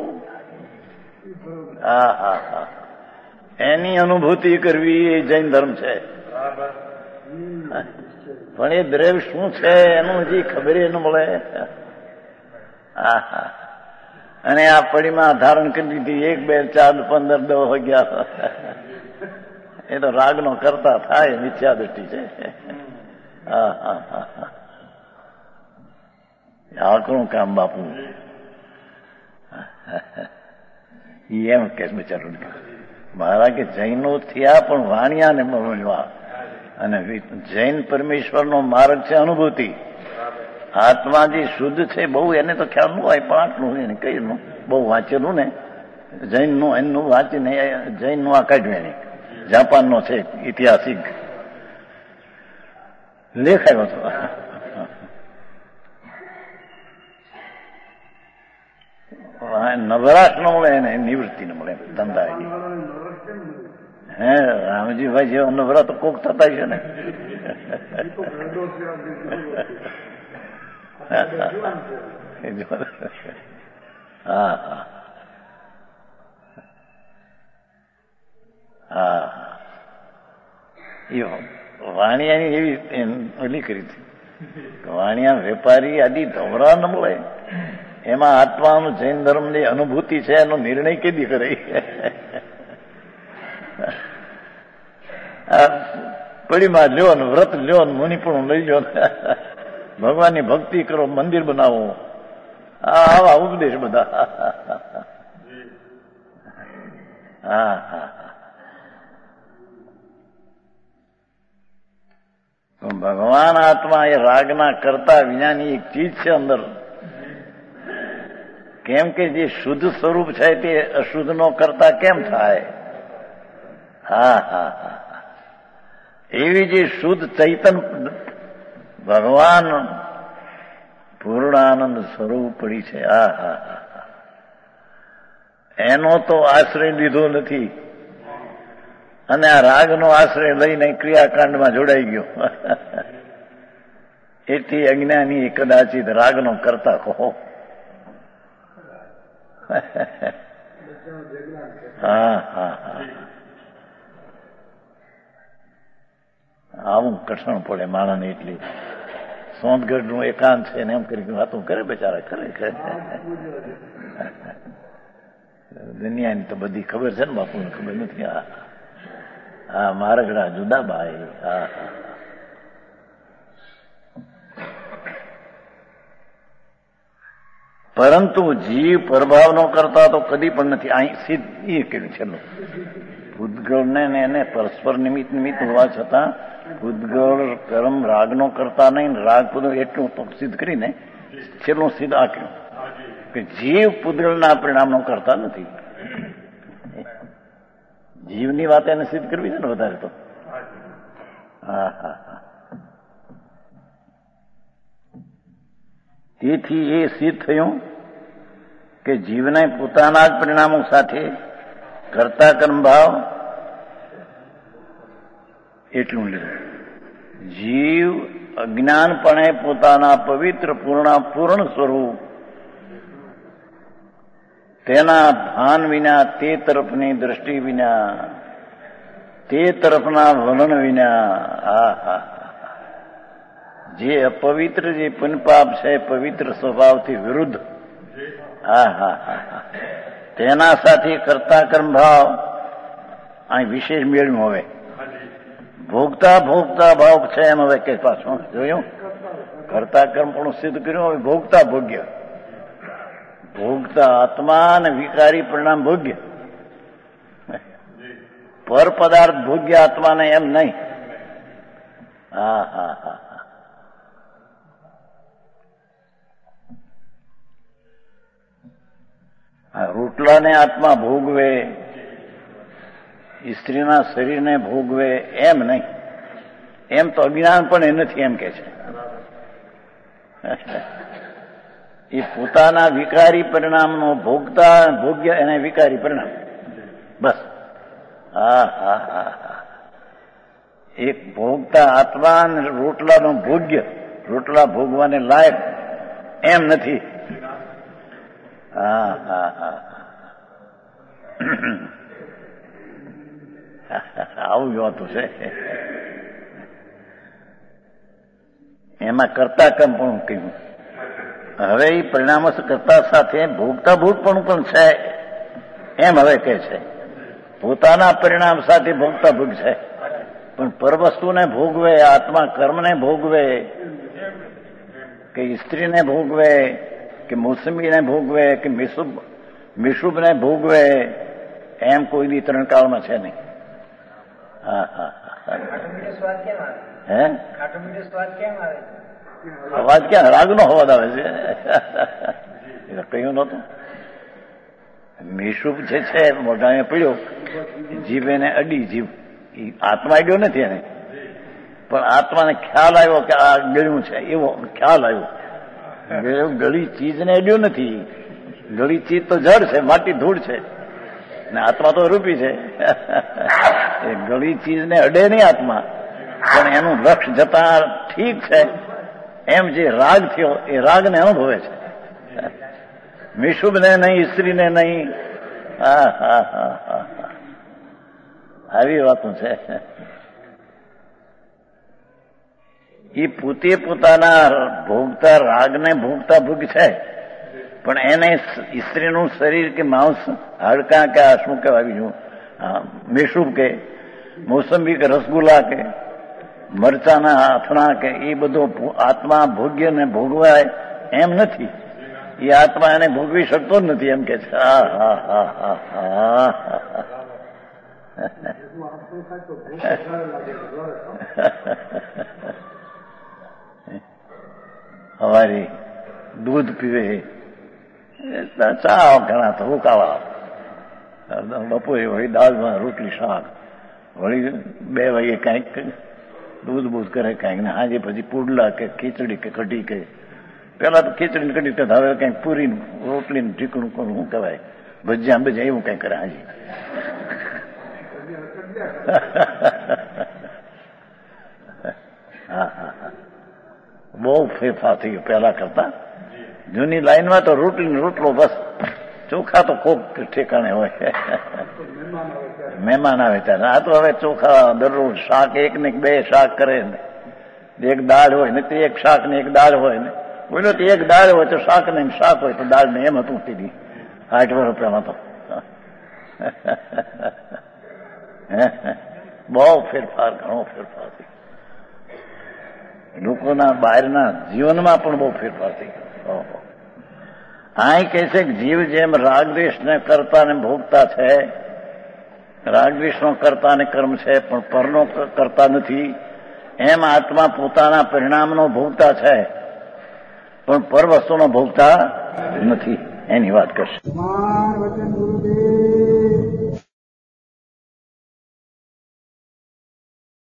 હા હા હા એની અનુભૂતિ કરવી એ જૈન ધર્મ છે. પણ એ દ્રવ્ય શું છે એનું હજી ખબર ન મળે. હા હા અને આ પડીમાં ધારણ કરી દીધી એક બે ચાર પંદર દસ અગિયાર. એ તો રાગનો કરતા થાય, મિથ્યા દ્રષ્ટિ છે. હા હા હા હા આકરું કામ બાપુ. એમ કે બિચારો મારા કે જૈનો થયા પણ વાણિયાને મળવા. અને જૈન પરમેશ્વરનો માર્ગ છે અનુભૂતિ. આત્મા જે શુદ્ધ છે બહુ એને તો ખ્યાલ ન હોય, પણ આટલું એને કહીનું બહુ વાંચેલું ને જૈનનું એનું વાંચીને જૈનનું આ કાઢ્યું એને જાપાનનો છે ઐતિહાસિક લેખાયો હતો. નવરાશ ન મળે એને નિવૃત્તિ ન મળે ધંધા. હે રામજીભાઈ જેવા નવરા તો કોક થતા છે ને. હા હા હા એ વાણિયાની એવી ઓલી કરી હતી. વાણિયા વેપારી આદિ ધવરા ન મળે. એમાં આત્માનું જૈન ધર્મની અનુભૂતિ છે એનો નિર્ણય કેદી કરે. પડીમાં લ્યો ને વ્રત લ્યો ને મુનિપણું લઈ લ્યો ને ભગવાનની ભક્તિ કરો, મંદિર બનાવો, આવા ઉપદેશ બધા. હા હા ભગવાન આત્મા એ રાગના કરતા વિનાની એક ચીજ છે અંદર. કેમ કે જે શુદ્ધ સ્વરૂપ છે તે અશુદ્ધ નો કરતા કેમ થાય? હા હા હા એવી જે શુદ્ધ ચૈતન ભગવાન પૂર્ણાનંદ સ્વરૂપ પડી છે. હા હા હા એનો તો આશ્રય લીધો નથી અને આ રાગનો આશ્રય લઈને ક્રિયાકાંડમાં જોડાઈ ગયો. એથી અજ્ઞાની કદાચિત રાગનો કરતા કહો. હા હા હા આવું કઠણ પડે માણસને. એટલી સોંતગઢ નું એકાંત છે ને એમ કરી વાતો કરે બિચારા કરે કરે. દુનિયાની તો બધી ખબર છે ને બાપુને ખબર નથી. હા હા મારગડા જુદાબાઈ. હા હા પરંતુ જીવ પરભાવનો કરતા તો કદી પણ નથી. અહીં સિદ્ધ એ કર્યું છેલ્લું ભૂતગળને એને પરસ્પર નિમિત્ત નિમિત્ત હોવા છતાં ભૂતગળ કર્મ રાગનો કરતા નહીં, રાગ પૂતગળ એટલું તો સિદ્ધ કરીને છેલ્લું સિદ્ધ આપ્યું કે જીવ પૂતગળના પરિણામનો કરતા નથી. જીવની વાત એને સિદ્ધ કરવી છે ને વધારે તો. હા હા હા તેથી એ સિદ્ધ થયું કે જીવને પોતાના જ પરિણામો સાથે કરતા કર્મ ભાવ એટલું લીધું. જીવ અજ્ઞાનપણે પોતાના પવિત્ર પૂર્ણ પૂર્ણ સ્વરૂપ તેના ભાન વિના, તે તરફની દ્રષ્ટિ વિના, તે તરફના વલણ વિના, આ હા જે અપવિત્ર જે પુનપાપ છે પવિત્ર સ્વભાવથી વિરુદ્ધ, હા હા હા તેના સાથે કરતા કર્મ ભાવ અહીં વિશેષ મેળવ્યું. હવે ભોગતા ભોગતા ભાવ છે એમ હવે કે પાછું જોયું. કરતા કર્મ પણ સિદ્ધ કર્યું. હવે ભોગતા ભોગ્ય, ભોગતા આત્મા અને વિકારી પરિણામ ભોગ્ય. પર પદાર્થ ભોગ્ય આત્માને એમ નહીં. હા હા હા હા રોટલાને આત્મા ભોગવે, સ્ત્રીના શરીરને ભોગવે એમ નહીં. એમ તો અજ્ઞાન પણ એ નથી એમ કે છે. એ પોતાના વિકારી પરિણામનો ભોગતા ભોગ્ય એને વિકારી પરિણામ બસ. હા હા હા હા એક ભોગતા આત્મા અને રોટલાનો ભોગ્ય, રોટલા ભોગવાને લાયક એમ નથી. હા હા હા આવું જોતું છે. એમાં કરતા કર્મ પણ કહ્યું. હવે એ પરિણામો કરતા સાથે ભોગતા ભોગપણું પણ છે એમ હવે કે છે. પોતાના પરિણામ સાથે ભોગતા ભોગ છે, પણ પરવસ્તુને ભોગવે, આત્મા કર્મને ભોગવે, કે સ્ત્રીને ભોગવે, કે મોસમીને ભોગવે, કે મિશુબ મિશુબને ભોગવે, એમ કોઈ દી ત્રણ કાળમાં છે નહીં. હા હા હે અવાજ ક્યાં રાગનો અવાજ આવે છે? કહ્યું નતું. મિશુબ જે છે મોઢાને પડ્યો, જીભ એને અડી, જીભ આત્મા અડ્યો નથી એને, પણ આત્માને ખ્યાલ આવ્યો કે આ ગળ્યું છે, એવો ખ્યાલ આવ્યો. ગળી ચીજને અડ્યું નથી. ગળી ચીજ તો જડ છે, માટી ધૂળ છે, ને આત્મા તો રૂપી છે. એ ગળી ચીજને અડે નહીં આત્મા, પણ એનું લક્ષ જતા ઠીક છે એમ જે રાગ થયો એ રાગને અનુભવે છે. મિશુબને નહીં, સ્ત્રીને નહીં. હા હા હા હા આવી વાતો છે. એ પોતે પોતાના ભોગતા રાગને ભોગતા ભોગ છે, પણ એને સ્ત્રીનું શરીર કે માંસ, હાડકા કે આ શું કહેવાય બીજું, મિશુબ કે મોસંબી કે રસગુલ્લા કે મરચાના અથણા કે એ બધો આત્મા ભોગ્ય ને ભોગવાય એમ નથી. એ આત્મા એને ભોગવી શકતો જ નથી એમ કે છે. હા હા હા હા હા હવારી દૂધ પીવે, ચા ઘણા તો ઉકાવા, બપોરે વળી દાળમાં રોટલી શાક, વળી બે વાગે કંઈક દૂધ બૂધ કરે કંઈક, ને આજે પછી પુડલા કે ખીચડી કે કઢી કે, પેલા તો ખીચડી ને કઢી હવે કંઈક પૂરી રોટલી ને ઢીકણું કરું શું કહેવાય, ભજીયા ભજીયા એવું કંઈક કરે હાજી. હા હા હા બહુ ફેરફાર થઈ ગયો પેલા કરતા. જૂની લાઈનમાં તો રોટલી ને રોટલો બસ, ચોખા તો કોક ઠેકાણે હોય. મહેમાન આવે ત્યારે. આ તો હવે ચોખા દરરોજ શાક, એક ને બે શાક કરે ને, એક દાળ હોય ને તે એક શાક ને એક દાળ હોય ને, બોલો તો એક દાળ હોય તો શાક ને શાક હોય તો દાળ ને, એમ હતું તીધી આઠ વર્ષ પહેલા તો. બહુ ફેરફાર, ઘણો ફેરફાર થઈ લોકોના બહારના જીવનમાં પણ બહુ ફેરફાર થઈ ગયો. અહીં કહે છે કે જીવ જેમ રાગદ્વેષ ને કરતા ને ભોગતા છે, રાગદ્વેષનો કરતા ને કર્મ છે પણ પરનો કરતા નથી, એમ આત્મા પોતાના પરિણામનો ભોગતા છે પણ પર વસ્તુનો ભોગતા નથી. એની વાત કરશે.